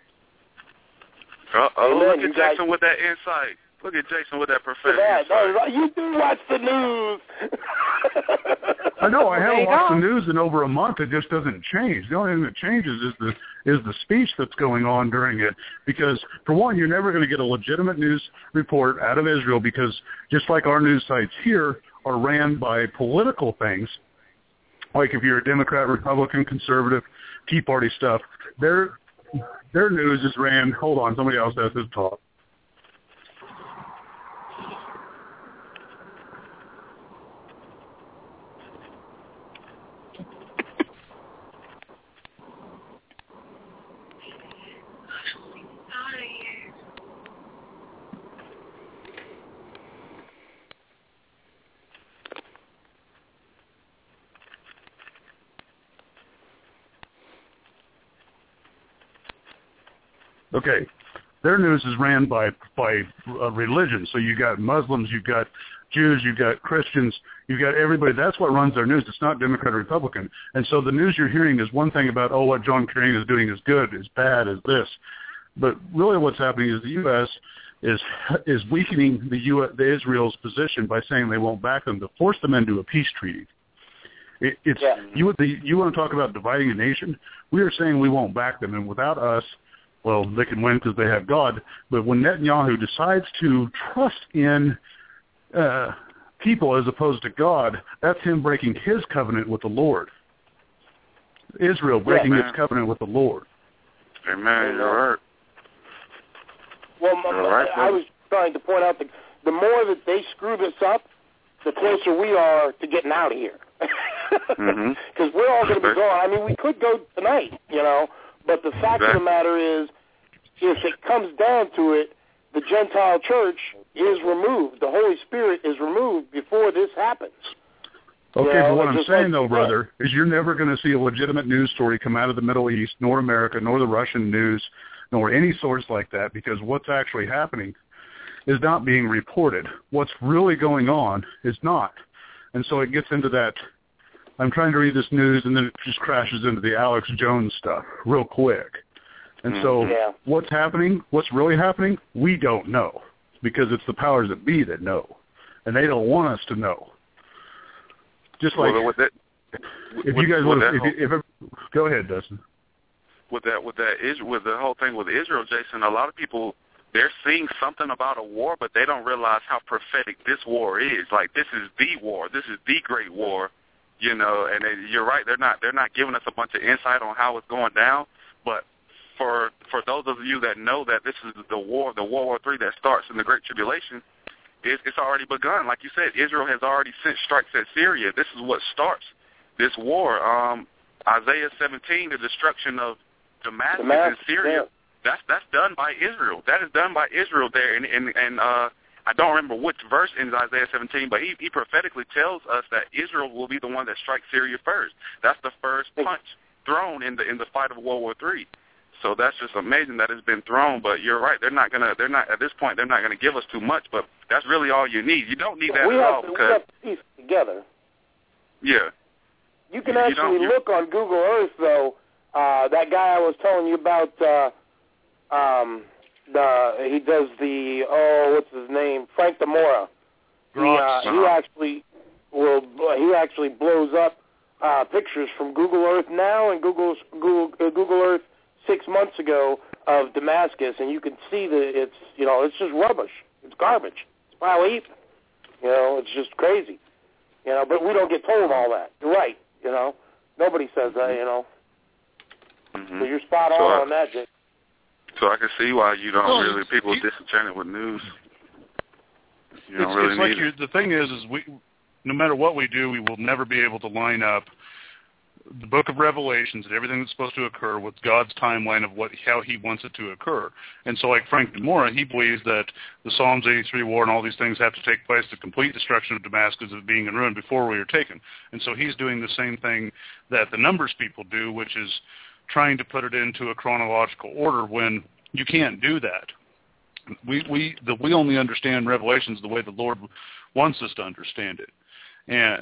Uh-oh, look at Jason with that insight. Look at Jason with that prophetic that. insight. No, you do watch the news. I know. I haven't watched the news in over a month. It just doesn't change. The only thing that changes is the is the speech that's going on during it. Because, for one, you're never going to get a legitimate news report out of Israel because just like our news sites here are ran by political things, like if you're a Democrat, Republican, conservative, Tea Party stuff, their their news is ran. Hold on, somebody else has this talk. Okay, their news is ran by by uh, religion. So you got Muslims, you've got Jews, you've got Christians, you've got everybody. That's what runs their news. It's not Democrat or Republican. And so the news you're hearing is one thing about, oh, what John Kerry is doing is good, is bad, is this. But really what's happening is the U S is is weakening the U S, the Israel's position by saying they won't back them to force them into a peace treaty. It, it's yeah. you, the, you want to talk about dividing a nation? We are saying we won't back them, and without us, well, they can win because they have God. But when Netanyahu decides to trust in uh, people as opposed to God, that's him breaking his covenant with the Lord. Israel breaking yeah, its covenant with the Lord. Amen. You're right. Well, You're right, I was trying to point out that the more that they screw this up, the closer we are to getting out of here. Because mm-hmm. we're all going to be gone. I mean, we could go tonight, you know. But the fact exactly. of the matter is, if it comes down to it, the Gentile church is removed. The Holy Spirit is removed before this happens. Okay, you know, but what I'm saying, like, though, yeah. brother, is you're never going to see a legitimate news story come out of the Middle East, nor America, nor the Russian news, nor any source like that, because what's actually happening is not being reported. What's really going on is not. And so it gets into that, I'm trying to read this news, and then it just crashes into the Alex Jones stuff real quick. And so yeah. what's happening, what's really happening, we don't know, because it's the powers that be that know, and they don't want us to know. Just like, well, with that, if with, you guys want to, if, whole, if, if go ahead, Dustin. With that, with that, with the whole thing with Israel, Jason, a lot of people, they're seeing something about a war, but they don't realize how prophetic this war is. Like, this is the war. This is the great war. You know, and they, you're right. They're not. They're not giving us a bunch of insight on how it's going down. But for for those of you that know that this is the war, the World War Three that starts in the Great Tribulation, it's, it's already begun. Like you said, Israel has already sent strikes at Syria. This is what starts this war. Um, Isaiah seventeen, the destruction of Damascus and Syria. Yeah. That's that's done by Israel. That is done by Israel there, and and and. Uh, I don't remember which verse in Isaiah seventeen, but he, he prophetically tells us that Israel will be the one that strikes Syria first. That's the first punch thrown in the in the fight of World War Three. So that's just amazing that it's been thrown. But you're right; they're not gonna. They're not at this point. They're not gonna give us too much. But that's really all you need. You don't need that we at have all to, because we have to piece it together. Yeah. You can you, actually you look on Google Earth though. Uh, that guy I was telling you about. Uh, um, The, he does the, oh, what's his name? Frank Demora. He, uh, he actually will, he actually blows up uh, pictures from Google Earth now and Google Google, uh, Google Earth six months ago of Damascus, and you can see that it's, you know, it's just rubbish. It's garbage. It's pile of heap. You know, it's just crazy. You know, but we don't get told all that. You're right. You know, nobody says that. You know, mm-hmm. so you're spot on so I, on that, Jake. So I can see why you don't really, people are disenchanted with news. You don't it's, really it's like need you, the thing is, is we, no matter what we do, we will never be able to line up the book of Revelations and everything that's supposed to occur with God's timeline of what how he wants it to occur. And so like Frank Demora, he believes that the Psalms eighty-three war and all these things have to take place to complete destruction of Damascus of being in ruin before we are taken. And so he's doing the same thing that the Numbers people do, which is trying to put it into a chronological order when you can't do that. We we the, we only understand Revelations the way the Lord wants us to understand it. And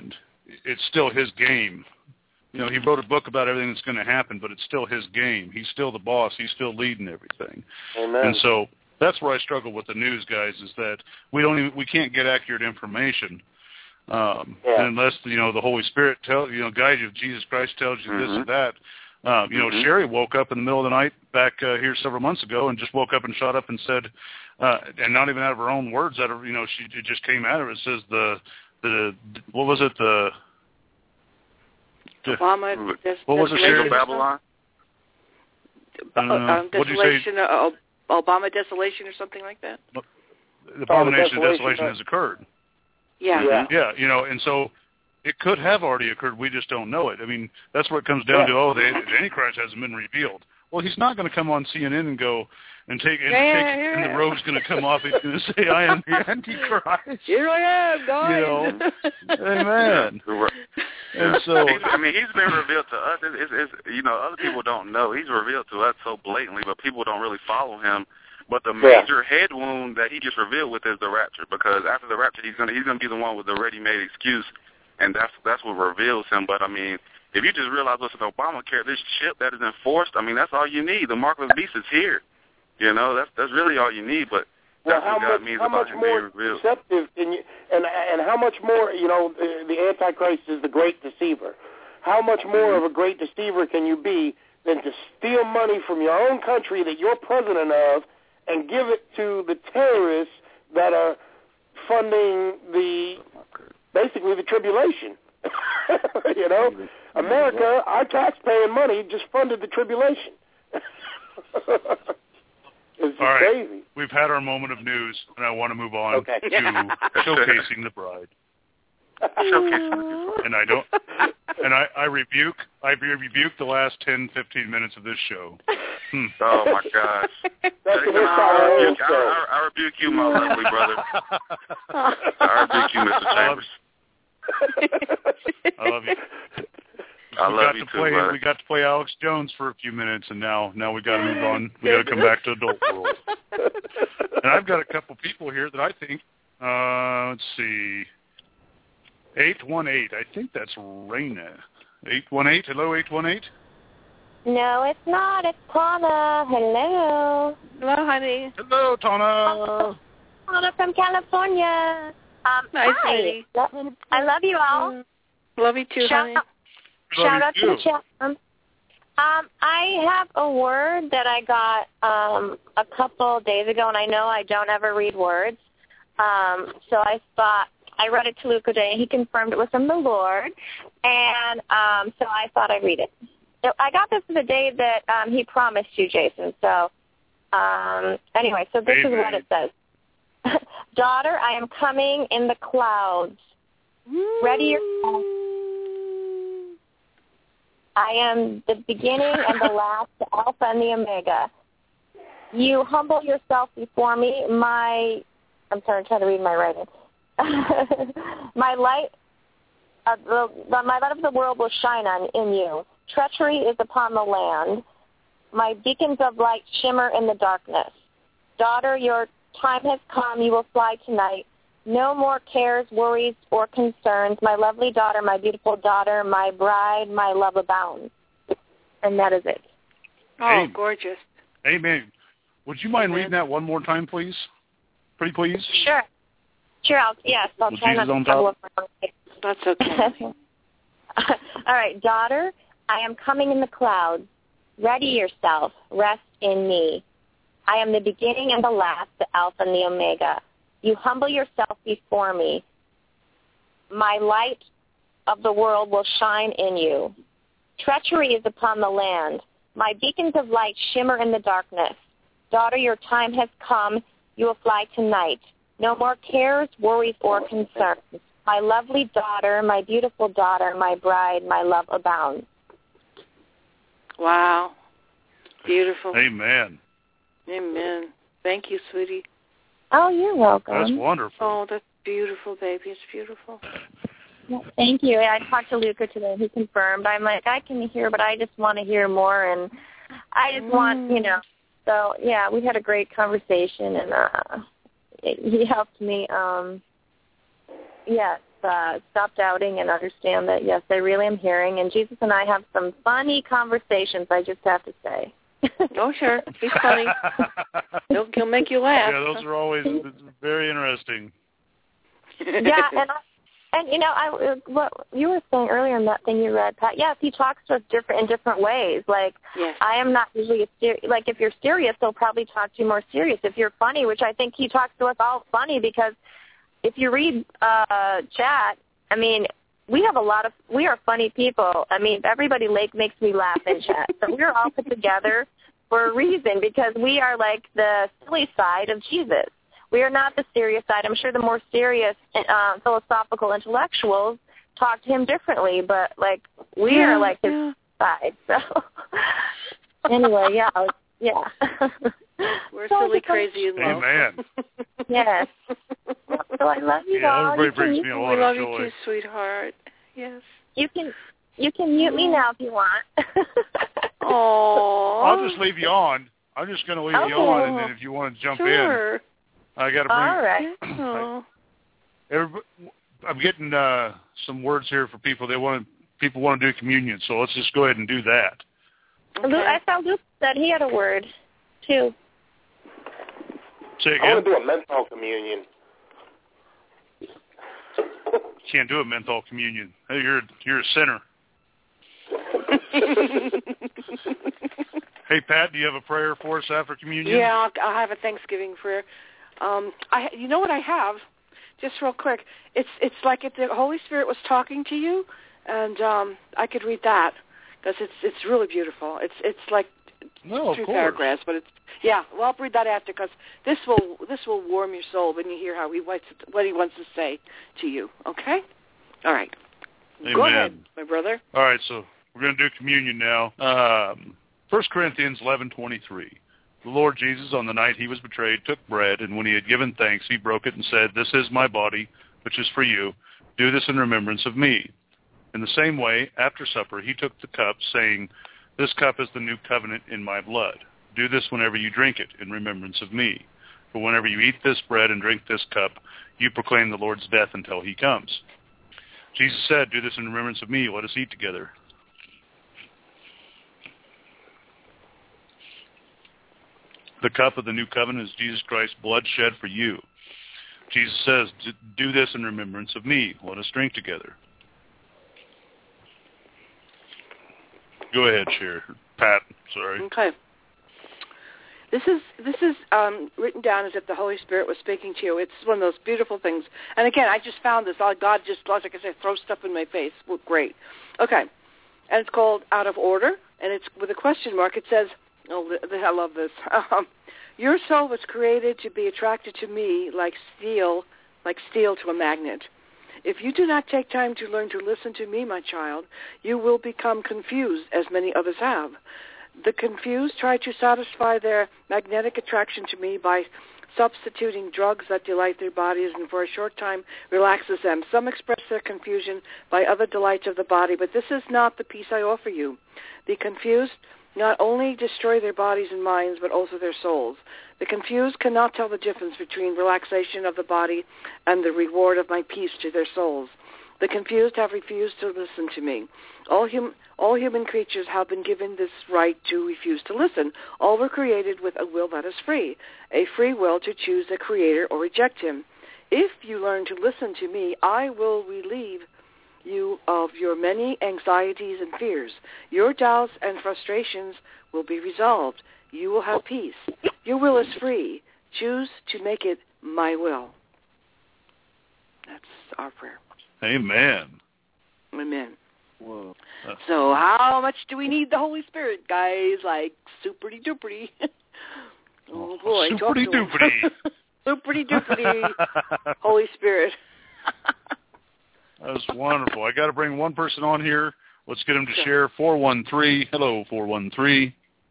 it's still his game. You know, he wrote a book about everything that's going to happen, but it's still his game. He's still the boss. He's still leading everything. Amen. And so that's where I struggle with the news guys, is that we don't even, we can't get accurate information um, yeah. unless, you know, the Holy Spirit tells, you know, guides you, Jesus Christ tells you mm-hmm. this or that. Um, you know, mm-hmm. Sherry woke up in the middle of the night back uh, here several months ago and just woke up and shot up and said, uh, and not even out of her own words, out of, you know, she it just came out of her. It says the, the, what was it, the, the Obama, what was it, Sherry? Babylon? Uh, um, what did you say? Desolation, uh, Obama desolation or something like that? The abomination oh, of desolation, desolation has occurred. Yeah. yeah. Yeah, you know, and so it could have already occurred. We just don't know it. I mean, that's what it comes down yeah. to. Oh, the, the Antichrist hasn't been revealed. Well, he's not going to come on C N N and go and take and, yeah, take, yeah. and the robe's going to come off. He's going to say, "I am the Antichrist." Here I am, guys. You know, amen. Yeah. And so, he's, I mean, he's been revealed to us. It's, it's, it's, you know, other people don't know. He's revealed to us so blatantly, but people don't really follow him. But the major yeah. head wound that he just revealed with is the rapture, because after the rapture, he's gonna he's gonna be the one with the ready-made excuse, and that's that's what reveals him. But I mean, if you just realize what's in Obamacare, this chip that is enforced, I mean, that's all you need. The mark of the beast is here. You know, that's that's really all you need. But well, that's how what God much, means how about much him more being revealed. deceptive can you, and and how much more, you know, the, the Antichrist is the great deceiver. How much more mm-hmm. of a great deceiver can you be than to steal money from your own country that you're president of and give it to the terrorists that are funding the, basically the tribulation? You know, America, our tax-paying money just funded the tribulation. It's just all right, crazy. we've had our moment of news, and I want to move on Okay. to showcasing the bride. Showcasing and I don't, and I, I rebuke, I rebuke the last ten, fifteen minutes of this show. Hmm. Oh my gosh! That's Jason, the I, rebuke, I, I, I rebuke you, my lovely brother. I rebuke you, Mister Chambers. I love you. I we love got you to too, play, brother. We got to play Alex Jones for a few minutes, and now now we got to move on. We got to come back to adult world. And I've got a couple people here that I think. Uh, let's see. Eight one eight. I think that's Raina. Eight one eight. Hello, eight one eight. No, it's not. It's Tana. Hello. Hello, honey. Hello, Tana. Tana from California. Um, nice, hi. lady. I love you all. Love you too, shout honey. Out, shout out to the chat. Um, um, I have a word that I got um, a couple days ago, and I know I don't ever read words. Um, so I thought, I read it to Luke today, and he confirmed it was from the Lord, and um, so I thought I'd read it. So I got this the day that um, he promised you, Jason. So um, anyway, so this Amen. Is what it says. Daughter, I am coming in the clouds. Ready yourself. I am the beginning and the last, the Alpha and the Omega. You humble yourself before me. My, I'm sorry, I'm trying to read my writing. my light, uh, the, the, my light of the world will shine on in you. Treachery is upon the land. My beacons of light shimmer in the darkness. Daughter, your time has come. You will fly tonight. No more cares, worries, or concerns. My lovely daughter, my beautiful daughter, my bride, my love abounds. And that is it. Oh, Amen. Gorgeous. Amen. Would you mind Amen. reading that one more time, please? Pretty please? Sure. Sure, I'll, yes, I'll With try Jesus not on to trouble top? That's okay. All right, daughter, I am coming in the clouds. Ready yourself. Rest in me. I am the beginning and the last, the Alpha and the Omega. You humble yourself before me. My light of the world will shine in you. Treachery is upon the land. My beacons of light shimmer in the darkness. Daughter, your time has come. You will fly tonight. No more cares, worries, or concerns. My lovely daughter, my beautiful daughter, my bride, my love abounds. Wow. Beautiful. Amen. Amen. Thank you, sweetie. Oh, you're welcome. That's wonderful. Oh, that's beautiful, baby. It's beautiful. Well, thank you. I talked to Luca today. He confirmed. I'm like, I can hear, but I just want to hear more, and I just mm. want, you know. So, yeah, we had a great conversation, and uh, he helped me. Um, yeah, uh, stop doubting and understand that, yes, I really am hearing. And Jesus and I have some funny conversations, I just have to say. Oh, sure. He's funny. he'll, he'll make you laugh. Yeah, those are always very interesting. Yeah, and I, and you know, I what you were saying earlier in that thing you read, Pat. Yes, he talks to us different in different ways. Like yes. I am not usually a ser- like if you're serious, he'll probably talk to you more serious. If you're funny, which I think he talks to us all funny, because if you read uh, chat, I mean, we have a lot of we are funny people. I mean, everybody like makes me laugh in chat. So we're all put together for a reason, because we are like the silly side of Jesus. We are not the serious side. I'm sure the more serious uh, philosophical intellectuals talk to him differently, but like we yeah, are like his yeah. side. So anyway, yeah, yeah. We're so silly, crazy, and low. Amen. Yes. So I love you yeah, all. everybody You brings can, me a We lot love of you joy. too, sweetheart. Yes. you can you can mute me now if you want. Aww. I'll just leave you on. I'm just going to leave Okay. you on, and then if you want to jump sure. in, I got to bring. All right. Oh. Everybody, I'm getting uh, some words here for people. They want people want to do communion, so let's just go ahead and do that. Okay. I saw Luke said he had a word too. Say I again. want to do a menthol communion. Can't do a menthol communion. Hey, you're you're a sinner. Hey, Pat, do you have a prayer for us after communion? Yeah, I'll, I'll have a Thanksgiving prayer. Um, I, you know what I have? Just real quick. It's it's like if the Holy Spirit was talking to you, and um, I could read that because it's it's really beautiful. It's it's like no, three of course. paragraphs, but it's yeah. Well, I'll read that after because this will this will warm your soul when you hear how he wants to, what he wants to say to you. Okay. All right. Amen. Go ahead, my brother. All right, so we're going to do communion now. Um, First Corinthians eleven twenty-three. The Lord Jesus, on the night he was betrayed, took bread, and when he had given thanks, he broke it and said, "This is my body, which is for you. Do this in remembrance of me." In the same way, after supper, he took the cup, saying, "This cup is the new covenant in my blood. Do this whenever you drink it, in remembrance of me. For whenever you eat this bread and drink this cup, you proclaim the Lord's death until he comes." Jesus said, "Do this in remembrance of me. Let us eat together." The cup of the new covenant is Jesus Christ's blood shed for you. Jesus says, "Do this in remembrance of me. Let us drink together." Go ahead, Cher. Pat, sorry. Okay. This is this is um, written down as if the Holy Spirit was speaking to you. It's one of those beautiful things. And again, I just found this. God just, like I said, throw stuff in my face. Well, great. Okay. And it's called Out of Order, and it's with a question mark. It says, oh, I love this. Um, your soul was created to be attracted to me like steel, like steel to a magnet. If you do not take time to learn to listen to me, my child, you will become confused, as many others have. The confused try to satisfy their magnetic attraction to me by substituting drugs that delight their bodies and for a short time relaxes them. Some express their confusion by other delights of the body, but this is not the peace I offer you. The confused not only destroy their bodies and minds, but also their souls. The confused cannot tell the difference between relaxation of the body and the reward of my peace to their souls. The confused have refused to listen to me. All, hum- all human creatures have been given this right to refuse to listen. All were created with a will that is free, a free will to choose a creator or reject him. If you learn to listen to me, I will relieve you of your many anxieties and fears. Your doubts and frustrations will be resolved. You will have peace. Your will is free. Choose to make it my will. That's our prayer. Amen. Amen. Whoa. So how much do we need the Holy Spirit, guys? Like superty duperty. Oh boy. Superty duperty. Superty duperty. Holy Spirit. That was wonderful. I got to bring one person on here. Let's get him to share. four one three. Hello, four one three.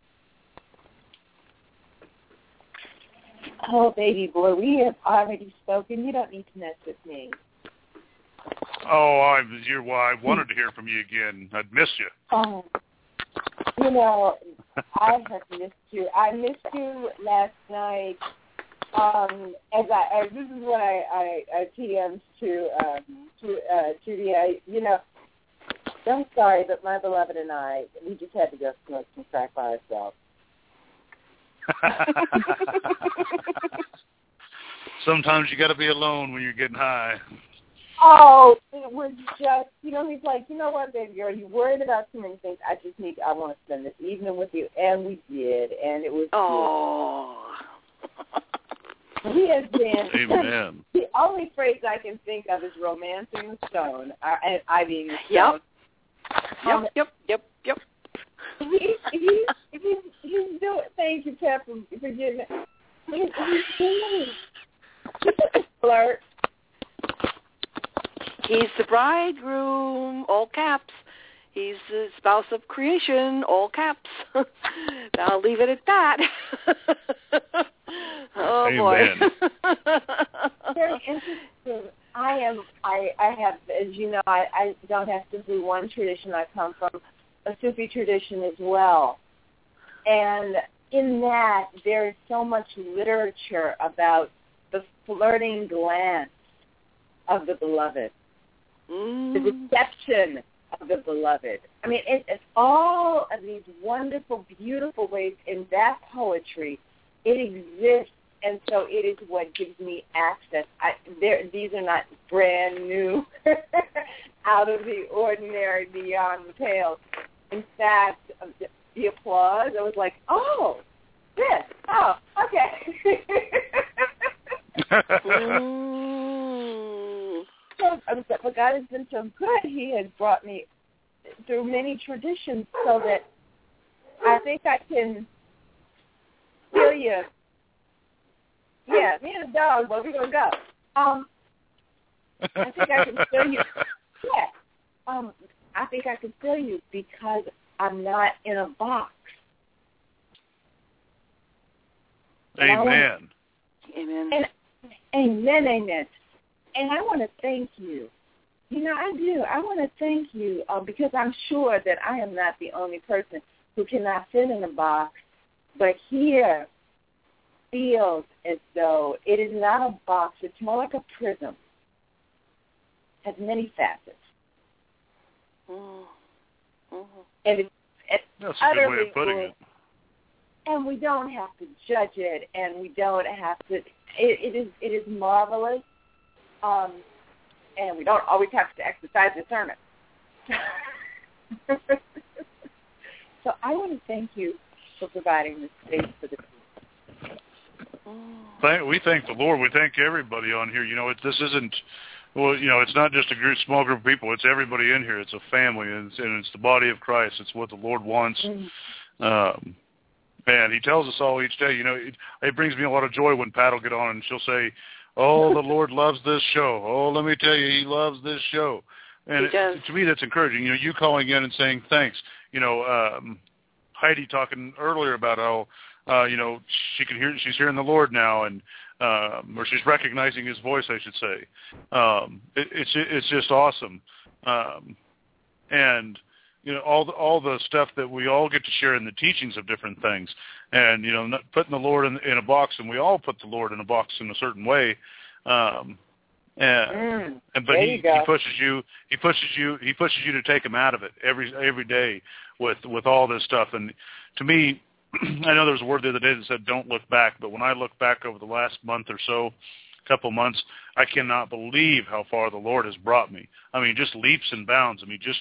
Oh, baby boy, we have already spoken. You don't need to mess with me. Oh, I, you're why I wanted to hear from you again. I'd missed you. Oh, you know, I have missed you. I missed you last night. um, as I, as this is what I, I, I T M'd to, um, to, uh, to the, uh, you know, I'm sorry, but my beloved and I, we just had to go smoke some crack by ourselves. Sometimes you got to be alone when you're getting high. Oh, it was just, you know, he's like, you know what, baby girl, you're worried about too many things. I just need, I want to spend this evening with you, and we did, and it was. Oh. He has been. Amen. The only phrase I can think of is romancing the stone, uh, and I mean the stone. Yep. Um, yep. Yep. Yep. He, he, he, he's doing. Thank you, Pep, for forgiving me. He's, he's doing. He's a flirt. He's the bridegroom, all caps. He's the spouse of creation, all caps. I'll leave it at that. Oh, Amen. boy. Very interesting. I am, I, I have, as you know, I, I don't have simply one tradition. I come from a Sufi tradition as well. And in that, there is so much literature about the flirting glance of the beloved. Mm. The deception of the beloved. I mean, it, it's all of these wonderful, beautiful ways in that poetry. It exists, and so it is what gives me access. I, there, these are not brand new, out of the ordinary, beyond the pale. In fact, the, the applause, I was like, oh, this, oh, okay. Mm. So, but God has been so good. He has brought me through many traditions so that I think I can feel you. Yeah, me and the dog, but we're going to go. Um, I think I can feel you. Yeah. Um, I think I can feel you because I'm not in a box. Amen. Amen. And, amen, amen. And I want to thank you. You know, I do. I want to thank you uh, because I'm sure that I am not the only person who cannot fit in a box, but here feels as though it is not a box. It's more like a prism. It has many facets. Mm-hmm. And it's, it's That's a good way of putting cool. it. And we don't have to judge it, and we don't have to. It, it is it is marvelous. Um, and we don't always have to exercise discernment. So I want to thank you for providing this space for the people. Thank, we thank the Lord. We thank everybody on here. You know, it, this isn't, well, you know, it's not just a group, small group of people. It's everybody in here. It's a family, and it's, and it's the body of Christ. It's what the Lord wants. Mm-hmm. Um, and he tells us all each day. You know, it, it brings me a lot of joy when Pat will get on and she'll say, oh, the Lord loves this show. Oh, let me tell you, he loves this show. And it, to me, that's encouraging. You know, you calling in and saying thanks. You know, um, Heidi talking earlier about how, uh, you know, she can hear, she's hearing the Lord now, and um, or she's recognizing his voice, I should say. Um, it, it's it's just awesome. Um, and you know, all the, all the stuff that we all get to share in the teachings of different things, and you know, not putting the Lord in, in a box, and we all put the Lord in a box in a certain way. Um, and, mm, and but he, he pushes you, he pushes you, he pushes you to take him out of it every every day with with all this stuff. And to me, I know there was a word the other day that said "don't look back," but when I look back over the last month or so, couple months, I cannot believe how far the Lord has brought me. I mean, just leaps and bounds. I mean, just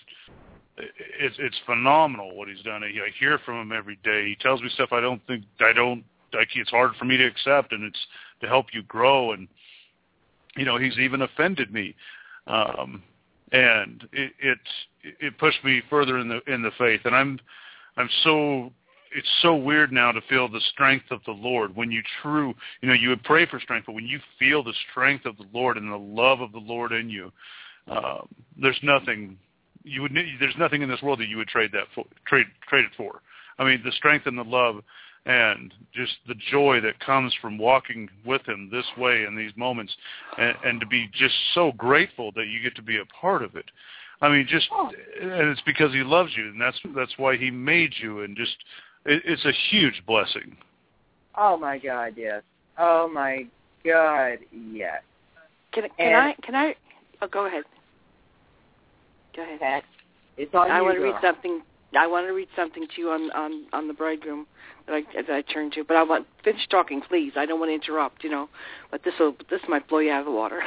it's it's phenomenal what he's done. I hear from him every day. He tells me stuff I don't think I don't like. It's hard for me to accept, and it's to help you grow. And you know, he's even offended me, um, and it, it it pushed me further in the in the faith. And I'm I'm so. It's so weird now to feel the strength of the Lord. When you true, you know, you would pray for strength, but when you feel the strength of the Lord and the love of the Lord in you, um, there's nothing you would. There's nothing in this world that you would trade that for, trade trade it for. I mean, the strength and the love, and just the joy that comes from walking with Him this way in these moments, and, and to be just so grateful that you get to be a part of it. I mean, just and it's because He loves you, and that's that's why He made you, and just. It's a huge blessing. Oh, my God, yes. Oh my God, yes. Can can And- I can I? Oh, go ahead. Go ahead. Pat, it's on I you, want to read girl. something. I want to read something to you on on, on the bridegroom that I that I turn to. But I want finish talking, please. I don't want to interrupt. You know, but this will this might blow you out of the water.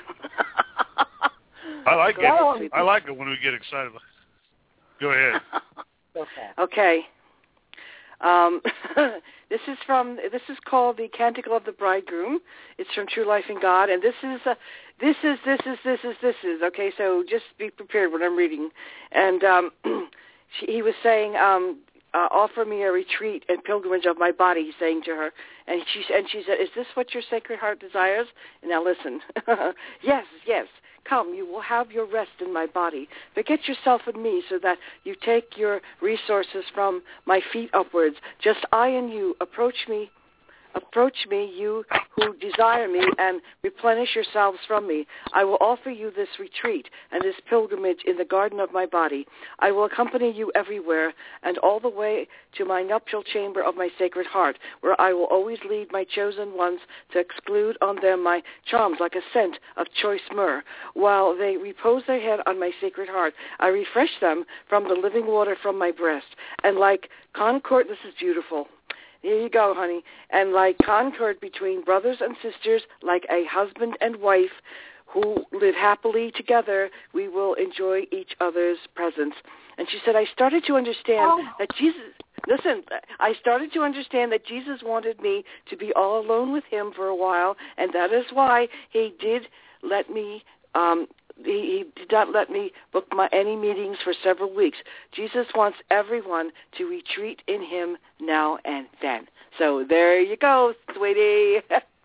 I like Go it. I like it when we get excited. Go ahead. Okay. Okay. Um, this is from this is called the Canticle of the Bridegroom. It's from True Life in God, and this is uh, this is this is this is this is okay. So just be prepared when I'm reading. And um, she, he was saying, um, uh, "Offer me a retreat and pilgrimage of my body." He's saying to her, and she and she said, "Is this what your Sacred Heart desires?" And now listen. Yes, yes. Come, you will have your rest in my body. Forget yourself and me so that you take your resources from my feet upwards. Just I and you. Approach me, approach me, you who desire me, and replenish yourselves from me. I will offer you this retreat and this pilgrimage in the garden of my body. I will accompany you everywhere and all the way to my nuptial chamber of my Sacred Heart, where I will always lead my chosen ones to exclude on them my charms like a scent of choice myrrh. While they repose their head on my Sacred Heart, I refresh them from the living water from my breast. And like concord, this is beautiful. Here you go, honey. And like concord between brothers and sisters, like a husband and wife who live happily together, we will enjoy each other's presence. And she said, I started to understand Oh. that Jesus, listen, I started to understand that Jesus wanted me to be all alone with him for a while, and that is why he did let me um He, he did not let me book my any meetings for several weeks. Jesus wants everyone to retreat in him now and then. So there you go, sweetie.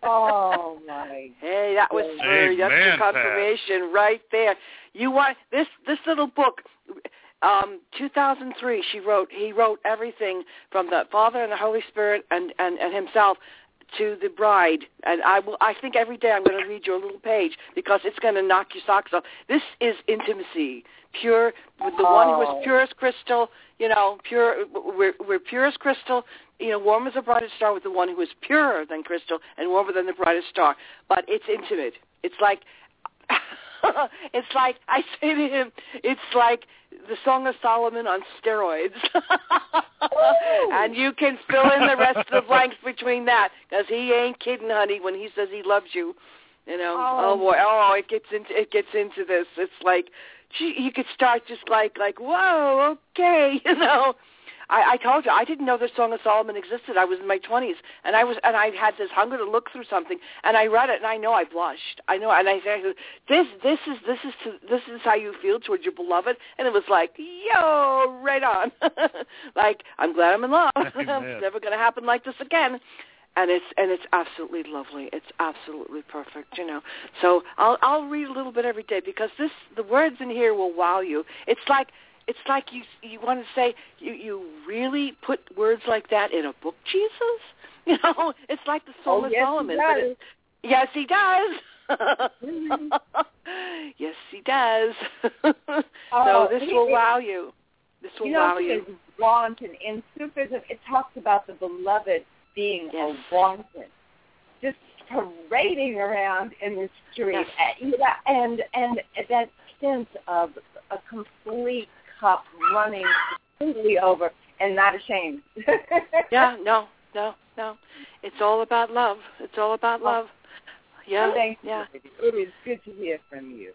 Oh my! Hey, that was for Amen, that's your Pat. confirmation right there. You want this this little book. Um, two thousand three, she wrote. He wrote everything from the Father and the Holy Spirit and, and, and himself to the bride. And I will. I think every day I'm going to read you a little page because it's going to knock your socks off. This is intimacy, pure with the oh. one who is pure as crystal. You know, pure. We're, we're pure as crystal. You know, warm as a brightest star with the one who is purer than crystal and warmer than the brightest star. But it's intimate. It's like. It's like, I say to him, it's like the Song of Solomon on steroids. And you can fill in the rest of the blanks between that, because he ain't kidding, honey, when he says he loves you. You know, oh, oh boy, oh, it gets into it gets into this. It's like, gee, you could start just like, like, whoa, okay, you know. I, I told you I didn't know the Song of Solomon existed. I was in my twenties, and I was and I had this hunger to look through something, and I read it, and I know I blushed. I know, and I said, "This, this is this is to, this is how you feel towards your beloved," and it was like, "Yo, right on!" Like, I'm glad I'm in love. It's never going to happen like this again. And it's and it's absolutely lovely. It's absolutely perfect, you know. So I'll I'll read a little bit every day because this the words in here will wow you. It's like. It's like you you want to say, you, you really put words like that in a book, Jesus? You know, it's like the Song oh, of yes, Solomon. He does. But it, yes, he does. Mm-hmm. Yes, he does. Oh, so this it, will it, wow you. This will you know, wow he you. is wanton. In Sufism, it talks about the beloved being yes. a wanton, just parading around in the street, yes. and and that sense of a complete cup running completely over and not ashamed. Yeah, no, no, no. It's all about love. It's all about love. Yeah, well, thank yeah. You. It is good to hear from you.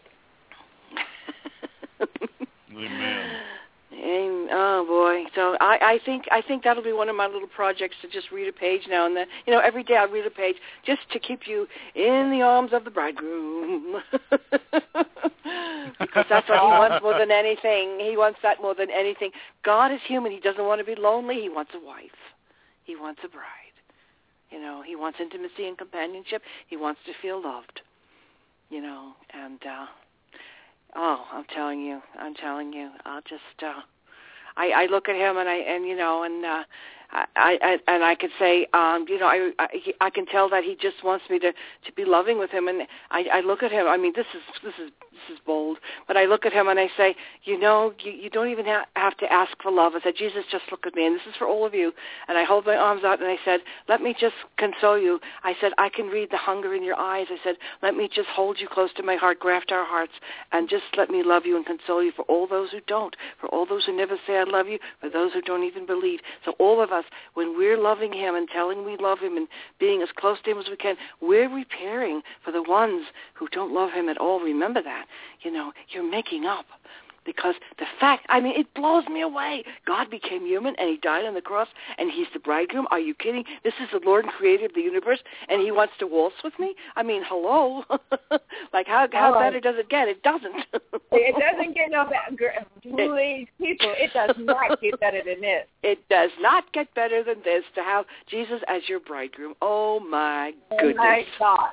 Amen. Amen. Oh boy! So I, I think I think that'll be one of my little projects to just read a page now and then. You know, every day I read a page just to keep you in the arms of the bridegroom, because that's what he wants more than anything. He wants that more than anything. God is human. He doesn't want to be lonely. He wants a wife. He wants a bride. You know, he wants intimacy and companionship. He wants to feel loved. You know, and. uh Oh, I'm telling you, I'm telling you. I'll just, uh, I, I look at him and I, and you know, and uh, I, I and I could say, um, you know, I, I I can tell that he just wants me to to be loving with him, and I, I look at him. I mean, this is this is this is bold, but I look at him and I say, you know, you, you don't even ha- have to ask for love. I said, Jesus, just look at me, and this is for all of you. And I hold my arms out and I said, let me just console you. I said, I can read the hunger in your eyes. I said, let me just hold you close to my heart, graft our hearts, and just let me love you and console you for all those who don't, for all those who never say I love you, for those who don't even believe. So all of us, when we're loving him and telling we love him and being as close to him as we can, we're repairing for the ones who don't love him at all. Remember that. You know, you're making up. Because the fact, I mean, it blows me away. God became human, and he died on the cross, and he's the bridegroom. Are you kidding? This is the Lord and creator of the universe, and he wants to waltz with me? I mean, hello? Like, how how oh. better does it get? It doesn't. It doesn't get no better. Please, people, it does not get better than this. It does not get better than this to have Jesus as your bridegroom. Oh, my goodness. Oh, my God.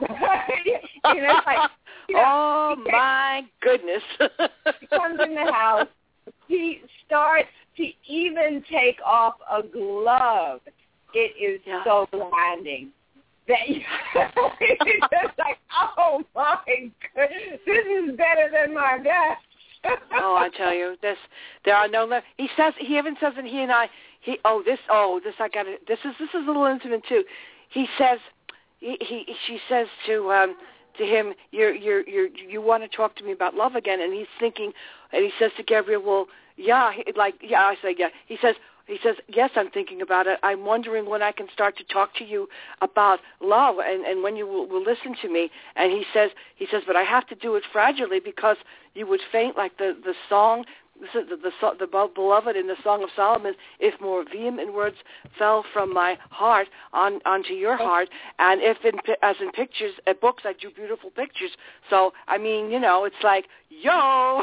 You know, it's like, you know, oh, my goodness. He comes in the house. He starts to even take off a glove. It is yeah. so blinding. That you, it's just like, oh, my goodness. This is better than my best. Oh, I tell you, this there are no. Le- he says he even says that he and I. He oh this oh this I got to this is this is a little intimate too. He says he, he she says to um to him, you're you're you're you want to talk to me about love again, and he's thinking, and he says to Gabriel, well, yeah, like yeah, I say yeah. He says. He says, yes, I'm thinking about it. I'm wondering when I can start to talk to you about love and, and when you will, will listen to me. And he says, he says, but I have to do it fragilely because you would faint like the, the song, the, the, the, the beloved in the Song of Solomon, if more vehement words fell from my heart on onto your heart. And if, in, as in pictures, uh, books, I drew beautiful pictures. So, I mean, you know, it's like, yo.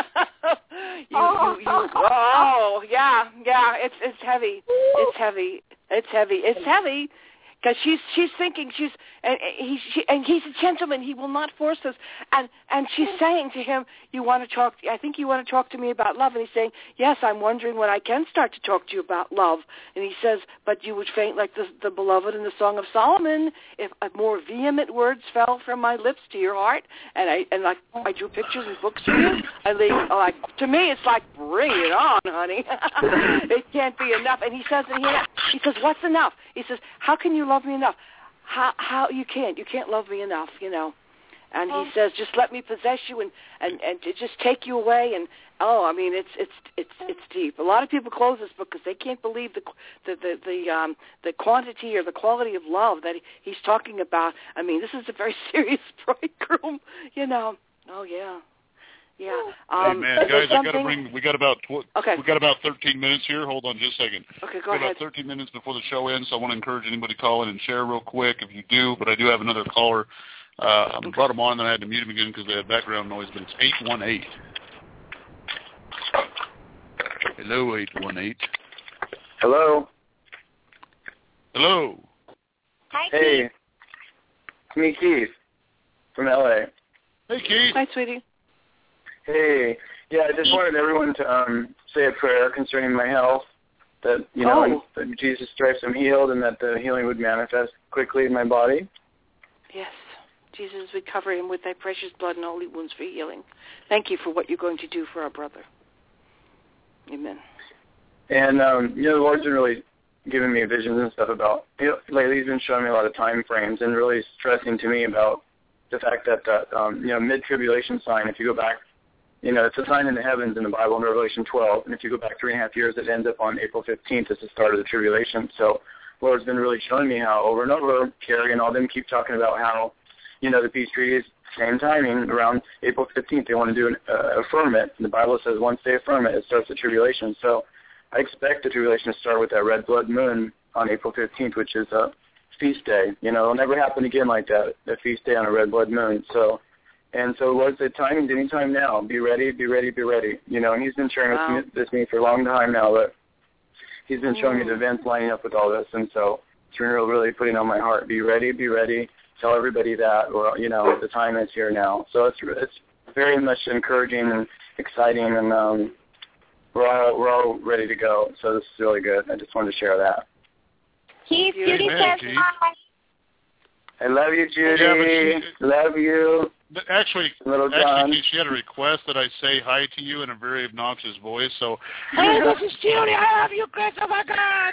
you, you, you, oh, yeah, yeah, it's it's heavy. It's heavy. It's heavy. It's heavy. Because she's she's thinking she's and he's she, and he's a gentleman. He will not force us. And and she's saying to him, "You want to talk? I think you want to talk to me about love." And he's saying, "Yes, I'm wondering when I can start to talk to you about love." And he says, "But you would faint like the the beloved in the Song of Solomon if more vehement words fell from my lips to your heart." And I and like I drew pictures and books for you. I leave, like to me, it's like bring it on, honey. It can't be enough. And he says, and he he says, "What's enough?" He says, "How can you love me enough? How how you can't you can't love me enough, you know." And he says, "Just let me possess you and and and to just take you away." And oh, I mean, it's it's it's it's deep. A lot of people close this book because they can't believe the the the the, um, the quantity or the quality of love that he, he's talking about. I mean, this is a very serious bridegroom, you know. Oh yeah. Yeah. Um, hey man, guys, I got to bring. We got about tw- okay. We got about thirteen minutes here. Hold on, just a second. Okay, go we ahead. About thirteen minutes before the show ends, so I want to encourage anybody to call in and share real quick if you do. But I do have another caller. Uh, I brought him on, then I had to mute him again because they had background noise. But it's eight one eight. Hello, eight one eight. Hello. Hello. Hi, hey. Keith. It's me, Keith, from L A. Hey, Keith. Hi, sweetie. Hey, yeah, I just wanted everyone to um, say a prayer concerning my health, that, you know, oh. that Jesus stripes I'm healed and that the healing would manifest quickly in my body. Yes. Jesus, we cover him with thy precious blood and holy wounds for healing. Thank you for what you're going to do for our brother. Amen. And, um, you know, the Lord's been really giving me visions and stuff about, you know, lately he's been showing me a lot of time frames and really stressing to me about the fact that, that um, you know, mid-tribulation sign, if you go back, you know, it's a sign in the heavens in the Bible in Revelation twelve, and if you go back three and a half years, it ends up on April fifteenth as the start of the tribulation. So the Lord's been really showing me how over and over, Carrie and all them keep talking about how, you know, the peace treaty is same timing, around April fifteenth, they want to do an uh, affirm it. And the Bible says once they affirm it, it starts the tribulation. So I expect the tribulation to start with that red blood moon on April fifteenth, which is a feast day. You know, it'll never happen again like that, a feast day on a red blood moon. So, and so the Lord said, timing's any time now. Be ready, be ready, be ready. You know, and he's been sharing wow. this with me for a long time now, but he's been showing mm. me the events lining up with all this. And so it's really, really putting on my heart, be ready, be ready. Tell everybody that, or, you know, the time is here now. So it's it's very much encouraging and exciting, and um, we're all we're all ready to go. So this is really good. I just wanted to share that. Keith, Judy says hi. I love you, Judy. Yeah, she, love you. Actually, Little John. actually, she had a request that I say hi to you in a very obnoxious voice. So, hey, this is Judy. I love you, Chris. Oh my God.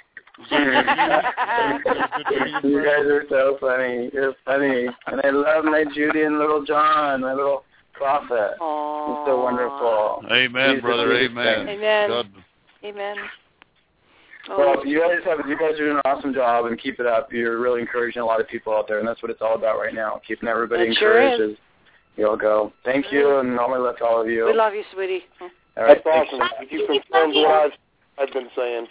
You guys are so funny. You're funny, and I love my Judy and little John, my little prophet. Aww. He's so wonderful. Amen, He's brother. Amen. Amen. God. Amen. Oh. Well, you guys have you guys are doing an awesome job, and keep it up. You're really encouraging a lot of people out there, and that's what it's all about right now. Keeping everybody It encouraged sure is. as you all go. Thank you, and all my love to all of you. We love you, sweetie. All right, That's awesome. thanks. You confirmed what I've, I've been saying.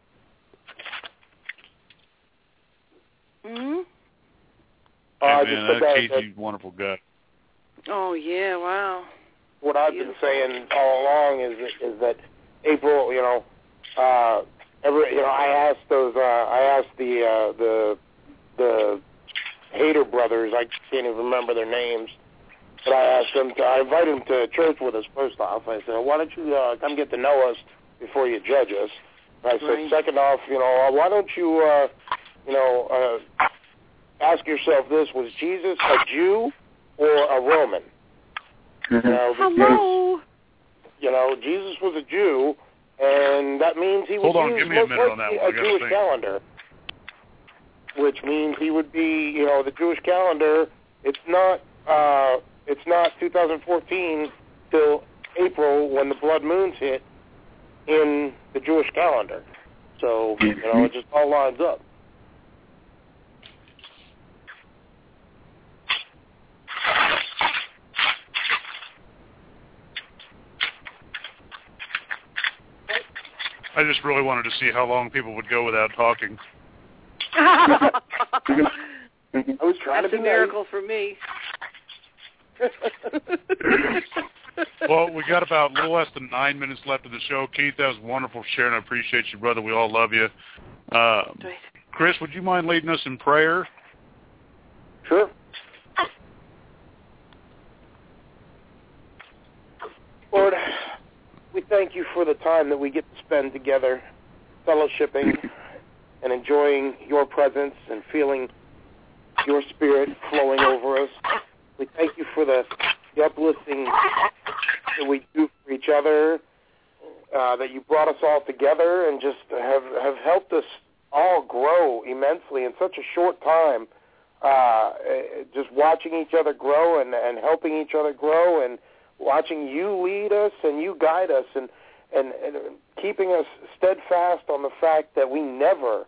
Hmm. Uh, I Hey, just man, said that that, Keith, that he's a wonderful guy. Oh yeah! Wow. what I've been saying all along is is that April, you know, uh, every you know, I asked those, uh, I asked the uh, the the Hader brothers. I can't even remember their names, but I asked them to. I invited them to church with us first off. I said, why don't you uh, come get to know us before you judge us? And I said, Right. second off, you know, why don't you, uh, you know, uh, ask yourself this: was Jesus a Jew or a Roman? You know, Hello. You know, Jesus was a Jew, and that means he would Hold on, use give me a most minute on that likely one. I a gotta Jewish think. calendar, which means he would be, you know, the Jewish calendar. It's not, uh, it's not two thousand fourteen till April when the blood moons hit in the Jewish calendar. So, you know, it just all lines up. I just really wanted to see how long people would go without talking. I was trying That's to a be miracle for me. Well, we got about a little less than nine minutes left of the show. Keith, that was wonderful sharing. I appreciate you, brother. We all love you. Um, Chris, would you mind leading us in prayer? Sure. Lord, we thank you for the time that we get to spend together, fellowshipping and enjoying your presence and feeling your spirit flowing over us. We thank you for the, the uplifting that we do for each other, uh, that you brought us all together and just have, have helped us all grow immensely in such a short time. Uh, just watching each other grow and, and helping each other grow and watching you lead us and you guide us and, and, and keeping us steadfast on the fact that we never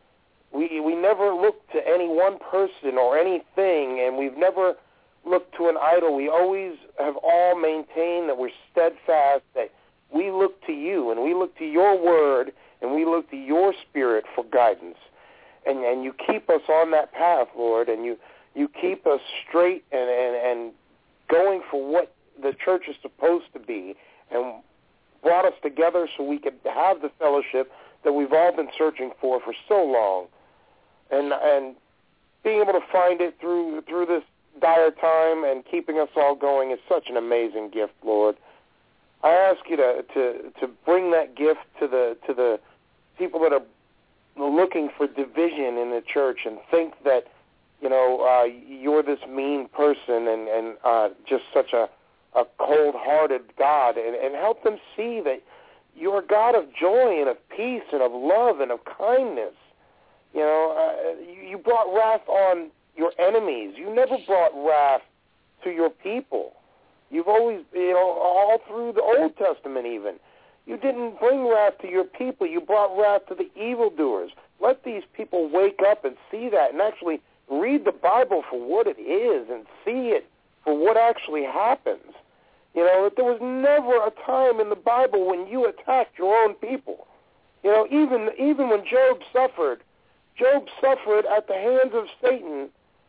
we we never look to any one person or anything, and we've never looked to an idol. We always have all maintained that we're steadfast, that we look to you and we look to your word and we look to your spirit for guidance. And and you keep us on that path, Lord, and you, you keep us straight and, and, and going for what the church is supposed to be, and brought us together so we could have the fellowship that we've all been searching for for so long. And and being able to find it through through this dire time and keeping us all going is such an amazing gift, Lord. I ask you to, to, to bring that gift to the to the people that are looking for division in the church and think that, you know, uh, you're this mean person and, and uh, just such a, a cold-hearted God, and, and help them see that you're a God of joy and of peace and of love and of kindness. You know, uh, you, you brought wrath on your enemies. You never brought wrath to your people. You've always, you know, all through the Old Testament even, you didn't bring wrath to your people. You brought wrath to the evildoers. Let these people wake up and see that and actually read the Bible for what it is and see it for what actually happens. You know, that there was never a time in the Bible when you attacked your own people. You know, even even when Job suffered, Job suffered at the hands of Satan,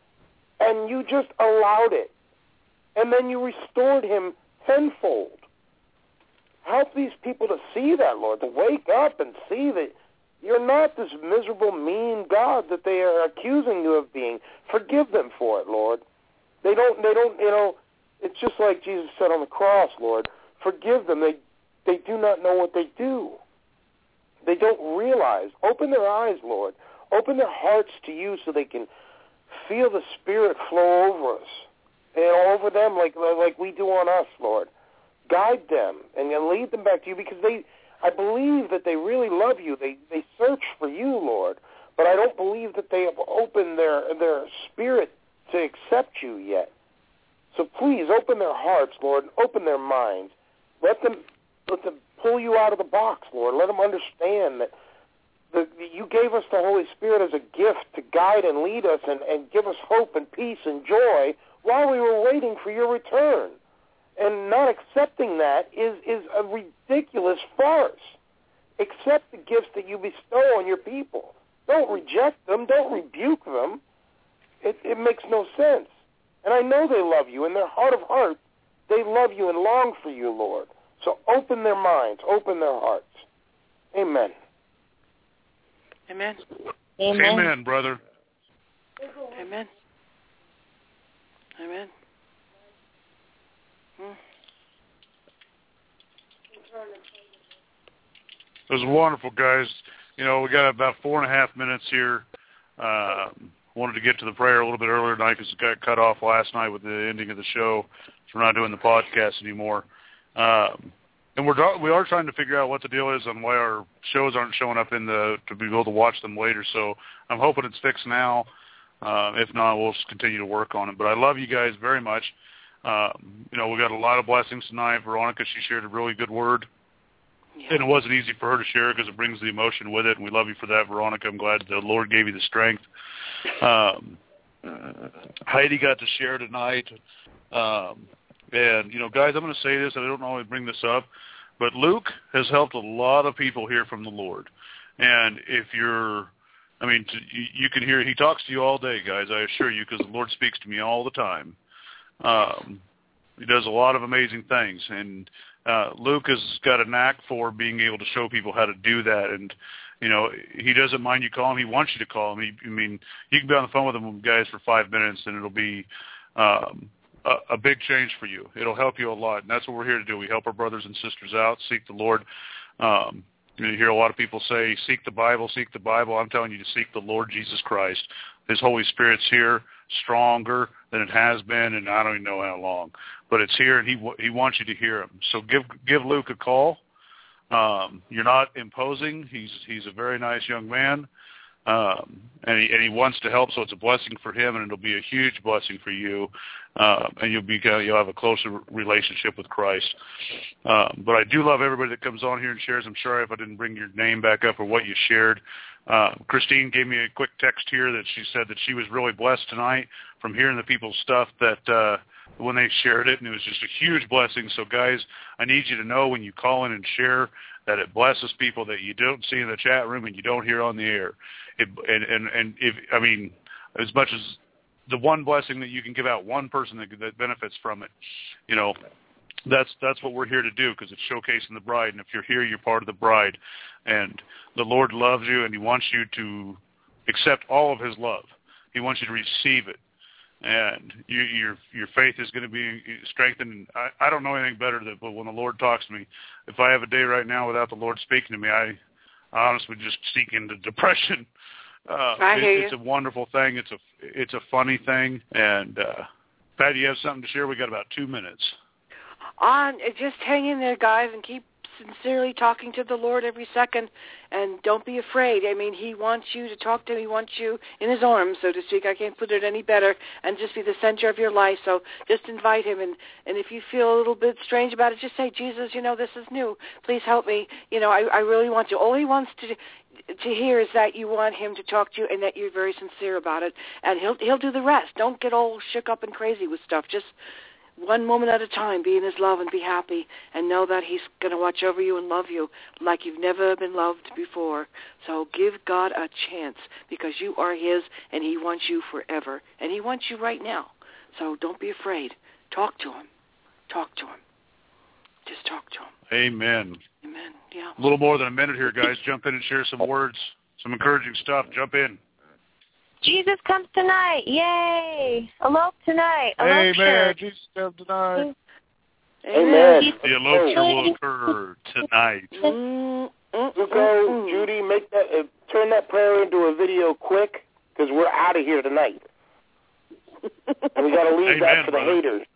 and you just allowed it. And then you restored him tenfold. Help these people to see that, Lord, to wake up and see that you're not this miserable, mean God that they are accusing you of being. Forgive them for it, Lord. They don't, they don't, you know, it's just like Jesus said on the cross, Lord. Forgive them. They, they do not know what they do. They don't realize. Open their eyes, Lord. Open their hearts to you so they can feel the Spirit flow over us and over them like like we do on us, Lord. Guide them and lead them back to you because they, I believe that they really love you. They they search for you, Lord, but I don't believe that they have opened their their spirit to accept you yet. So please open their hearts, Lord, and open their minds. Let them let them pull you out of the box, Lord. Let them understand that the, you gave us the Holy Spirit as a gift to guide and lead us and, and give us hope and peace and joy while we were waiting for your return. And not accepting that is, is a ridiculous farce. Accept the gifts that you bestow on your people. Don't reject them. Don't rebuke them. It, it makes no sense. And I know they love you. In their heart of hearts, they love you and long for you, Lord. So open their minds. Open their hearts. Amen. Amen. Amen, Amen brother. Amen. Amen. Hmm. It was wonderful, guys. You know, we got about four and a half minutes here. Uh, wanted to get to the prayer a little bit earlier tonight because it got cut off last night with the ending of the show. So we're not doing the podcast anymore. Um, and we're we are trying to figure out what the deal is on why our shows aren't showing up in the to be able to watch them later. So I'm hoping it's fixed now. Uh, if not, we'll just continue to work on it. But I love you guys very much. Um, you know, we got a lot of blessings tonight. Veronica, she shared a really good word. Yeah. And it wasn't easy for her to share because it brings the emotion with it, and we love you for that, Veronica. I'm glad the Lord gave you the strength. Um, Heidi got to share tonight. Um, and, you know, guys, I'm going to say this. I don't always bring this up, but Luke has helped a lot of people hear from the Lord. And if you're, I mean, to, you, you can hear, he talks to you all day, guys, I assure you, because the Lord speaks to me all the time. Um, he does a lot of amazing things, and uh, Luke has got a knack for being able to show people how to do that. And you know, he doesn't mind you calling him. He wants you to call him. He, I mean, you can be on the phone with him, guys, for five minutes, and it'll be um, a, a big change for you. It'll help you a lot, and that's what we're here to do. We help our brothers and sisters out, seek the Lord. Um, you hear a lot of people say, seek the Bible, seek the Bible. I'm telling you to seek the Lord Jesus Christ. His Holy Spirit's here, stronger than it has been, and I don't even know how long. But it's here, and he he wants you to hear him. So give give Luke a call. Um, you're not imposing. He's he's a very nice young man, um, and he and he wants to help. So it's a blessing for him, and it'll be a huge blessing for you. Uh, and you'll be you'll have a closer relationship with Christ. Um, but I do love everybody that comes on here and shares. I'm sorry if I didn't bring your name back up or what you shared. Uh, Christine gave me a quick text here that she said that she was really blessed tonight from hearing the people's stuff that uh, when they shared it, and it was just a huge blessing. So, guys, I need you to know when you call in and share that it blesses people that you don't see in the chat room and you don't hear on the air. It, and, and, and if I mean, as much as the one blessing that you can give out, one person that, that benefits from it, you know, that's that's what we're here to do, because it's showcasing the bride. And if you're here, you're part of the bride. And the Lord loves you, and he wants you to accept all of his love. He wants you to receive it. And you, your your faith is going to be strengthened. I, I don't know anything better than, but when the Lord talks to me, if I have a day right now without the Lord speaking to me, I, I honestly just sink into depression. Uh, I hear it, you. It's a wonderful thing. It's a it's a funny thing. And uh, Pat, you have something to share? We got about two minutes. On, just hang in there, guys, and keep sincerely talking to the Lord every second, and don't be afraid. I mean, he wants you to talk to him. He wants you in his arms, so to speak. I can't put it any better, and just be the center of your life. So just invite him, and, and if you feel a little bit strange about it, just say, Jesus, you know, this is new. Please help me. You know, I, I really want to. All he wants to to hear is that you want him to talk to you and that you're very sincere about it, and he'll he'll do the rest. Don't get all shook up and crazy with stuff. Just one moment at a time, be in his love and be happy, and know that he's going to watch over you and love you like you've never been loved before. So give God a chance, because you are his, and he wants you forever, and he wants you right now. So don't be afraid. Talk to him. Talk to him. Just talk to him. Amen. Amen. Yeah. A little more than a minute here, guys. Jump in and share some words, some encouraging stuff. Jump in. Jesus comes tonight. Yay. Elope tonight. Elope Amen. church. Jesus comes tonight. Amen. The elopture will occur tonight. Mm, Zuko, Judy, make that uh, turn that prayer into a video quick, because we're out of here tonight. And we got to leave Amen, that for the brother. haters.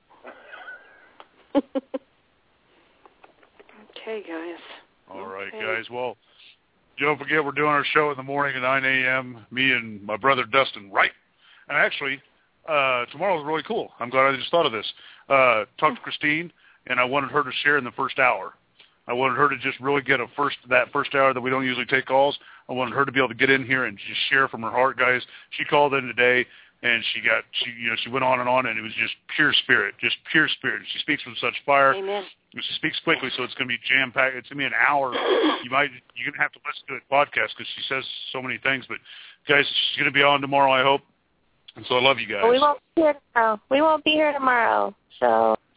Okay, guys. All right, Okay. guys. Well, don't forget we're doing our show in the morning at nine a.m., me and my brother Dustin, right? And actually, uh, tomorrow is really cool. I'm glad I just thought of this. Uh, talked to Christine, and I wanted her to share in the first hour. I wanted her to just really get a first that first hour that we don't usually take calls. I wanted her to be able to get in here and just share from her heart, guys. She called in today, and she got she you know she went on and on, and it was just pure spirit, just pure spirit. She speaks with such fire. Amen. She speaks quickly, so it's going to be jam packed. It's going to be an hour. You might you're going to have to listen to it podcast because she says so many things. But guys, she's going to be on tomorrow, I hope. And so I love you guys. We won't be here tomorrow. We won't be here tomorrow. So